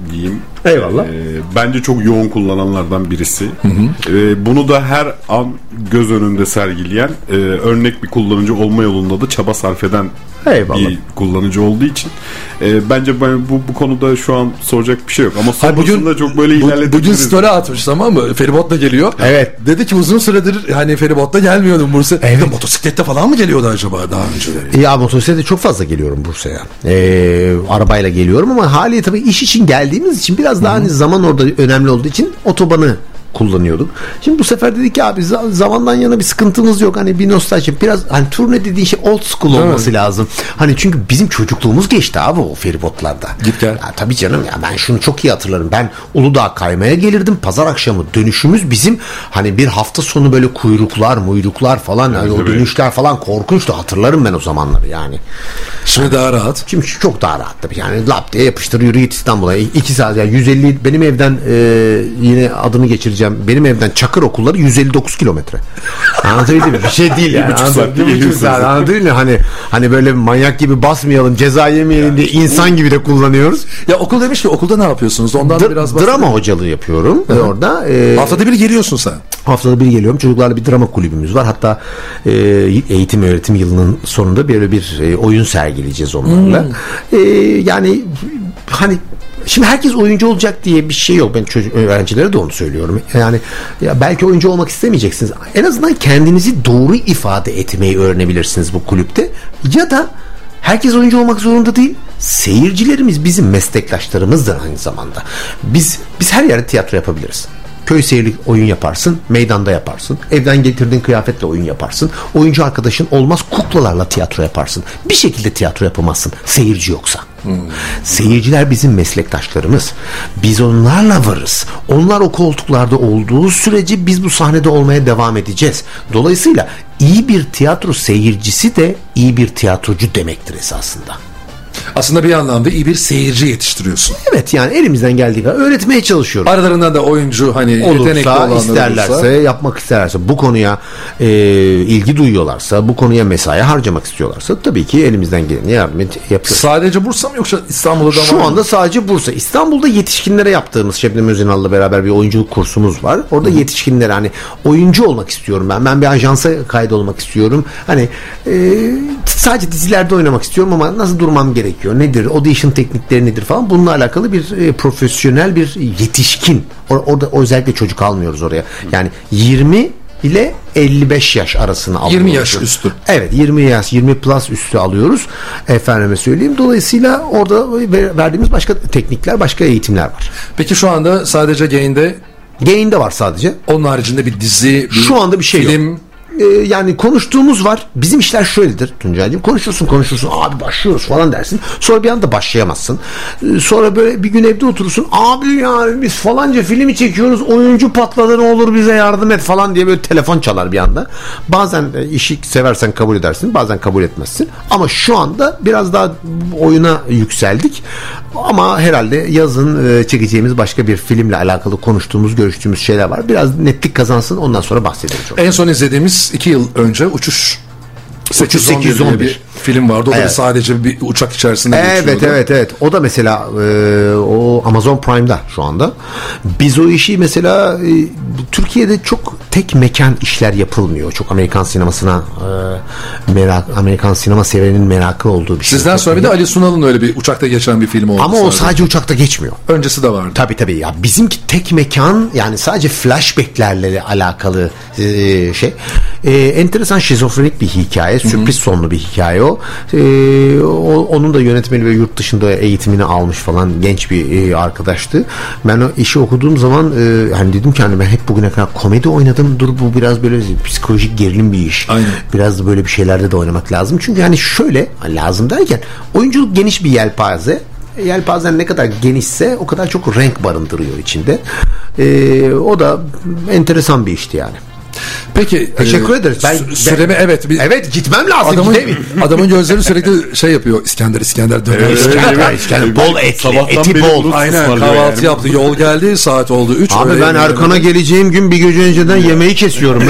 [SPEAKER 4] diyeyim.
[SPEAKER 3] Eyvallah.
[SPEAKER 4] Ee, bence çok yoğun kullananlardan birisi. Hı hı. Ee, bunu da her an göz önünde sergileyen, e, örnek bir kullanıcı olma yolunda da çaba sarf eden
[SPEAKER 3] Eyvallah.
[SPEAKER 4] bir kullanıcı olduğu için e, bence ben bu bu konuda şu an soracak bir şey yok. Ama sonrasında bugün, çok böyle ilerletebiliriz.
[SPEAKER 2] Bugün story atmış, tamam mı? Feribotla geliyor.
[SPEAKER 3] Evet.
[SPEAKER 2] Dedi ki uzun süredir hani feribotla gelmiyordum Bursa. Evet. Motosiklette falan mı geliyordu acaba daha önceleri?
[SPEAKER 3] Ya motosiklette çok fazla geliyorum Bursa'ya. Ee, arabayla geliyorum ama haliyle tabii iş için geldiğimiz için biraz daha hani zaman orada önemli olduğu için otobanı kullanıyorduk. Şimdi bu sefer dedik ki abi zamandan yana bir sıkıntımız yok. Hani bir nostalji, biraz hani turne dediğin şey old school olması evet. lazım. Hani çünkü bizim çocukluğumuz geçti abi o feribotlarda.
[SPEAKER 2] Git gel.
[SPEAKER 3] Ya tabii canım ya, ben şunu çok iyi hatırlarım. Ben Uludağ kaymaya gelirdim. Pazar akşamı dönüşümüz bizim hani bir hafta sonu böyle kuyruklar, muyruklar falan. Evet, yani o dönüşler falan korkunçtu. Hatırlarım ben o zamanları yani.
[SPEAKER 2] Şimdi yani, daha rahat.
[SPEAKER 3] Şimdi çok daha rahat tabii. Yani lap diye yapıştır yürü git İstanbul'a. iki saat yani yüz elli benim evden e, yine adını geçireceğim. Benim evden Çakır okulları yüz elli dokuz kilometre. Anlatabildim mi? Bir şey değil yani. Anlatabildim mi? Hani hani böyle manyak gibi basmayalım, ceza yemeyelim yani, diye insan gibi de kullanıyoruz.
[SPEAKER 2] Ya okul demiş ki okulda ne yapıyorsunuz? Ondan
[SPEAKER 3] D-
[SPEAKER 2] biraz
[SPEAKER 3] bahsedelim. Drama hocalığı yapıyorum. Hı. Orada.
[SPEAKER 2] E, haftada bir geliyorsun sen.
[SPEAKER 3] Haftada bir geliyorum. Çocuklarla bir drama kulübümüz var. Hatta e, eğitim öğretim yılının sonunda böyle bir e, oyun sergileyeceğiz onlarla. Hmm. E, yani hani şimdi herkes oyuncu olacak diye bir şey yok. Ben çocuk öğrencilere de onu söylüyorum. Yani ya belki oyuncu olmak istemeyeceksiniz. En azından kendinizi doğru ifade etmeyi öğrenebilirsiniz bu kulüpte. Ya da herkes oyuncu olmak zorunda değil. Seyircilerimiz bizim meslektaşlarımızdır aynı zamanda. Biz biz her yerde tiyatro yapabiliriz. Köy seyirlik oyun yaparsın, meydanda yaparsın. Evden getirdiğin kıyafetle oyun yaparsın. Oyuncu arkadaşın olmaz, kuklalarla tiyatro yaparsın. Bir şekilde tiyatro yapamazsın seyirci yoksa. Hmm. Seyirciler bizim meslektaşlarımız. Biz onlarla varız. Onlar o koltuklarda olduğu sürece biz bu sahnede olmaya devam edeceğiz. Dolayısıyla iyi bir tiyatro seyircisi de iyi bir tiyatrocu demektir esasında.
[SPEAKER 2] Aslında bir anlamda iyi bir seyirci yetiştiriyorsun.
[SPEAKER 3] Evet, yani elimizden geldiği kadar öğretmeye çalışıyoruz.
[SPEAKER 2] Aralarında da oyuncu hani
[SPEAKER 3] olursa,
[SPEAKER 2] yetenekli olanlar
[SPEAKER 3] isterlerse,
[SPEAKER 2] olursa,
[SPEAKER 3] yapmak isterlerse, bu konuya e, ilgi duyuyorlarsa, bu konuya mesai harcamak istiyorlarsa tabii ki elimizden geleni yardım yapıyoruz. Sadece
[SPEAKER 2] Bursa mı yoksa İstanbul'da da
[SPEAKER 3] Şu
[SPEAKER 2] var
[SPEAKER 3] anda
[SPEAKER 2] mı?
[SPEAKER 3] sadece Bursa. İstanbul'da yetişkinlere yaptığımız Şebnem Özenal'la beraber bir oyunculuk kursumuz var. Orada Hı. yetişkinlere hani oyuncu olmak istiyorum ben. Ben bir ajansa kaydolmak istiyorum. Hani e, sadece dizilerde oynamak istiyorum ama nasıl durmam gerekiyor? Nedir? Audition teknikleri nedir falan. Bununla alakalı bir e, profesyonel bir yetişkin. Or- orada özellikle çocuk almıyoruz oraya. Yani yirmi ile elli beş yaş arasını alıyoruz.
[SPEAKER 2] yirmi yaş üstü.
[SPEAKER 3] Evet, yirmi yaş, yirmi plus üstü alıyoruz. Efendime söyleyeyim. Dolayısıyla orada verdiğimiz başka teknikler, başka eğitimler var.
[SPEAKER 2] Peki şu anda sadece Gain'de
[SPEAKER 3] Gain'de var sadece.
[SPEAKER 2] Onun haricinde bir dizi, bir
[SPEAKER 3] şu anda bir şey
[SPEAKER 2] film
[SPEAKER 3] yok. Ee, yani konuştuğumuz var. Bizim işler şöyledir Tuncay'cığım. Konuşursun konuşursun. Abi başlıyoruz falan dersin. Sonra bir anda başlayamazsın. Ee, sonra böyle bir gün evde oturursun. Abi yani biz falanca filmi çekiyoruz. Oyuncu patladı, ne olur bize yardım et falan diye böyle telefon çalar bir anda. Bazen işi seversen kabul edersin. Bazen kabul etmezsin. Ama şu anda biraz daha oyuna yükseldik. Ama herhalde yazın e, çekeceğimiz başka bir filmle alakalı konuştuğumuz, görüştüğümüz şeyler var. Biraz netlik kazansın. Ondan sonra bahsederiz.
[SPEAKER 2] En son izlediğimiz iki yıl önce Uçuş sekiz yüz on bir film vardı. O
[SPEAKER 3] evet.
[SPEAKER 2] da sadece bir uçak içerisinde
[SPEAKER 3] evet,
[SPEAKER 2] geçiyordu.
[SPEAKER 3] Evet evet evet. O da mesela e, o Amazon Prime'da şu anda. Biz o işi mesela e, Türkiye'de çok tek mekan işler yapılmıyor. Çok Amerikan sinemasına e, merak, Amerikan sinema severinin merakı olduğu bir şey.
[SPEAKER 2] Sizden sonra bir de Ali Sunal'ın öyle bir uçakta geçen bir film oldu.
[SPEAKER 3] Ama
[SPEAKER 2] sadece.
[SPEAKER 3] o sadece uçakta geçmiyor.
[SPEAKER 2] Öncesi de vardı.
[SPEAKER 3] Tabii tabii ya. Bizimki tek mekan, yani sadece flashbacklerle alakalı e, şey. E, enteresan şizofrenik bir hikaye. Sürpriz Hı-hı. sonlu bir hikaye o. E, o. Onun da yönetmeni ve yurt dışında eğitimini almış falan genç bir e, arkadaştı. Ben o işi okuduğum zaman e, hani dedim ki hani ben hep bugüne kadar komedi oynadım. Dur bu biraz böyle psikolojik gerilim bir iş.
[SPEAKER 2] Aynen.
[SPEAKER 3] Biraz da böyle bir şeylerde de oynamak lazım. Çünkü hani şöyle lazım derken oyunculuk geniş bir yelpaze. Yelpazen ne kadar genişse o kadar çok renk barındırıyor içinde. E, o da enteresan bir işti yani.
[SPEAKER 2] Peki.
[SPEAKER 3] Teşekkür
[SPEAKER 2] e,
[SPEAKER 3] ederiz. Ben,
[SPEAKER 2] sü- süremi evet. Bir,
[SPEAKER 3] evet gitmem lazım.
[SPEAKER 2] Adamın,
[SPEAKER 3] gidemeyim.
[SPEAKER 2] adamın gözleri sürekli şey yapıyor. İskender İskender döner.
[SPEAKER 4] Evet,
[SPEAKER 2] İskender.
[SPEAKER 4] evet.
[SPEAKER 3] İskender bol etli.
[SPEAKER 4] Sabahtan
[SPEAKER 3] Eti
[SPEAKER 4] beri
[SPEAKER 3] bol.
[SPEAKER 4] bunu
[SPEAKER 2] Aynen
[SPEAKER 4] ısmarlıyor
[SPEAKER 2] kahvaltı
[SPEAKER 4] yani.
[SPEAKER 2] yaptı. Yol geldi. Saat oldu üç.
[SPEAKER 3] Abi ben Erkan'a geleceğim gün bir gece önceden yemeği kesiyorum.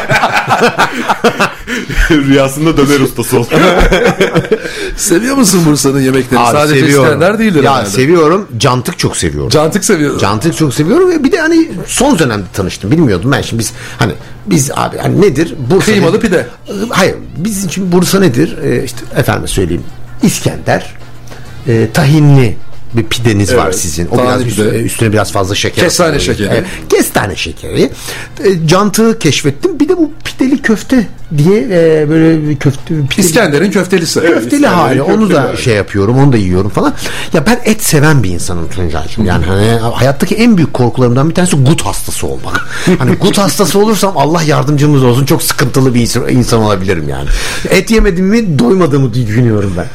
[SPEAKER 4] Rüyasında döner ustası oldu.
[SPEAKER 2] Seviyor musun Bursa'nın yemeklerini?
[SPEAKER 3] Abi
[SPEAKER 2] Sadece
[SPEAKER 3] seviyorum.
[SPEAKER 2] İskender değildir
[SPEAKER 3] Ya
[SPEAKER 2] herhalde.
[SPEAKER 3] seviyorum. Cantık çok seviyorum.
[SPEAKER 2] Cantık seviyorum.
[SPEAKER 3] Cantık çok seviyorum ve bir de hani son dönemde tanıştım. Bilmiyordum ben şimdi biz hani biz abi hani nedir? Bursa
[SPEAKER 2] Kıymalı
[SPEAKER 3] nedir?
[SPEAKER 2] pide.
[SPEAKER 3] Hayır. Bizim için Bursa nedir? Ee, işte efendim söyleyeyim. İskender, e, tahinli bir pideniz var
[SPEAKER 2] Evet,
[SPEAKER 3] sizin. O
[SPEAKER 2] tahinli
[SPEAKER 3] biraz
[SPEAKER 2] pide.
[SPEAKER 3] üstüne, üstüne biraz fazla şeker.
[SPEAKER 2] Kestane
[SPEAKER 3] atılıyor.
[SPEAKER 2] şekeri.
[SPEAKER 3] Evet, kestane şekeri. E, cantığı keşfettim. Bir de bu pideli köfte diye e, böyle bir köfte pideli,
[SPEAKER 2] İskender'in köftelisi.
[SPEAKER 3] köfteli
[SPEAKER 4] İskender'in
[SPEAKER 3] hali. Onu
[SPEAKER 4] köfteli
[SPEAKER 3] da
[SPEAKER 4] hali.
[SPEAKER 3] şey yapıyorum. Onu da yiyorum falan. Ya ben et seven bir insanım Tuncay'cığım. Yani hani hayattaki en büyük korkularımdan bir tanesi gut hastası olmak. Hani gut hastası olursam Allah yardımcımız olsun. Çok sıkıntılı bir insan, insan olabilirim yani. Et yemedim mi doymadığımı düşünüyorum ben.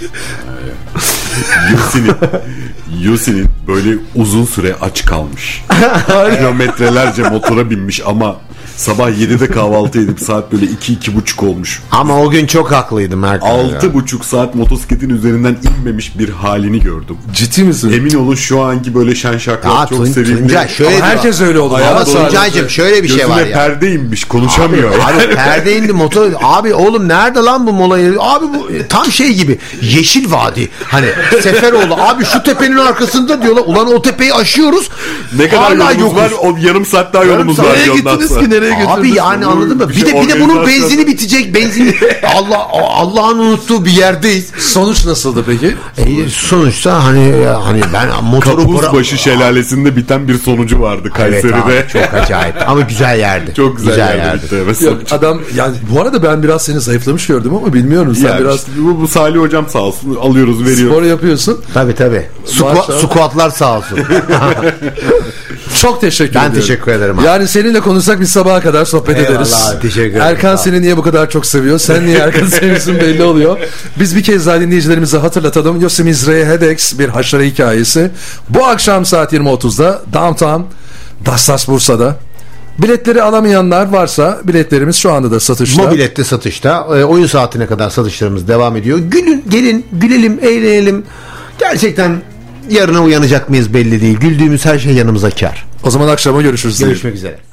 [SPEAKER 4] Yusi'nin Yusi'nin böyle uzun süre aç kalmış. Kilometrelerce motora binmiş ama sabah yedide kahvaltı edip saat böyle iki iki buçuk olmuş.
[SPEAKER 3] Ama o gün çok haklıydım Erkan.
[SPEAKER 4] Altı buçuk saat motosikletin üzerinden inmemiş bir halini gördüm.
[SPEAKER 2] Ciddi misin?
[SPEAKER 4] Emin olun şu anki böyle şen şakrak
[SPEAKER 3] Ya
[SPEAKER 4] çok
[SPEAKER 3] Tun-
[SPEAKER 4] sevimli.
[SPEAKER 3] Tuncay şöyle
[SPEAKER 2] Ama herkes öyle olur.
[SPEAKER 4] Hayat
[SPEAKER 3] Ama
[SPEAKER 4] doğru.
[SPEAKER 3] Tuncay'cığım şöyle bir şey
[SPEAKER 4] Gözüne
[SPEAKER 3] var ya.
[SPEAKER 4] perde inmiş konuşamıyor.
[SPEAKER 3] Abi, abi perde indi motor. Abi oğlum nerede lan bu mola yeri? Abi bu e, tam şey gibi. Yeşil Vadi. Hani Seferoğlu. Abi şu tepenin arkasında diyorlar. Ulan o tepeyi aşıyoruz.
[SPEAKER 4] Ne kadar
[SPEAKER 3] Hala
[SPEAKER 4] yolumuz
[SPEAKER 3] yokuz.
[SPEAKER 4] var? O yarım saat daha yolumuz
[SPEAKER 3] saat.
[SPEAKER 4] var.
[SPEAKER 2] Nereye
[SPEAKER 4] ondan
[SPEAKER 2] gittiniz
[SPEAKER 4] sonra.
[SPEAKER 2] ki? Nereye götürdünüz?
[SPEAKER 3] Abi yani anladın mı?
[SPEAKER 4] Bir
[SPEAKER 3] Bir
[SPEAKER 4] şey
[SPEAKER 3] de bir de bunun
[SPEAKER 4] organizasyon-
[SPEAKER 3] benzini bitecek. Benzin Allah Allah'ın unuttuğu bir yerdeyiz.
[SPEAKER 2] Sonuç nasıldı peki?
[SPEAKER 3] E, sonuçta hani hani ben motoru bıra-
[SPEAKER 4] Kapuzbaşı şelalesinde biten bir sonucu vardı
[SPEAKER 3] Evet
[SPEAKER 4] Kayseri'de.
[SPEAKER 3] abi, çok acayip. Ama güzel yerdi.
[SPEAKER 4] Çok güzel, yerde bitti. Evet,
[SPEAKER 2] Yok,
[SPEAKER 4] sonuç.
[SPEAKER 2] adam yani bu arada ben biraz seni zayıflamış gördüm ama bilmiyorum sen
[SPEAKER 4] Yani
[SPEAKER 2] biraz
[SPEAKER 4] işte bu, bu Salih hocam sağ olsun alıyoruz veriyoruz.
[SPEAKER 2] spor yapıyorsun.
[SPEAKER 3] Tabii tabii. Squat,
[SPEAKER 2] Maşallah.
[SPEAKER 3] squatlar sağ olsun.
[SPEAKER 2] Çok teşekkür
[SPEAKER 3] Ben
[SPEAKER 2] ediyorum.
[SPEAKER 3] teşekkür ederim abi.
[SPEAKER 2] Yani seninle konuşsak biz sabaha kadar sohbet
[SPEAKER 3] Eyvallah
[SPEAKER 2] ederiz.
[SPEAKER 3] abi, teşekkür ederim.
[SPEAKER 2] Erkan
[SPEAKER 3] Sağ ol.
[SPEAKER 2] seni niye bu kadar çok seviyor? Sen niye Erkan'ı seviyorsun belli oluyor. Biz bir kez daha dinleyicilerimize hatırlatalım. Yosemite Ray Hedex bir haşere hikayesi. Bu akşam saat yirmi otuzda Downtown Dastas Bursa'da. Biletleri alamayanlar varsa biletlerimiz şu anda da satışta.
[SPEAKER 3] Mobilette satışta. E, oyun saatine kadar satışlarımız devam ediyor. Gülün, gelin, gülelim, eğlenelim. Gerçekten yarına uyanacak mıyız belli değil. Güldüğümüz her şey yanımıza kar.
[SPEAKER 2] O zaman akşama görüşürüz.
[SPEAKER 3] Görüşmek üzere.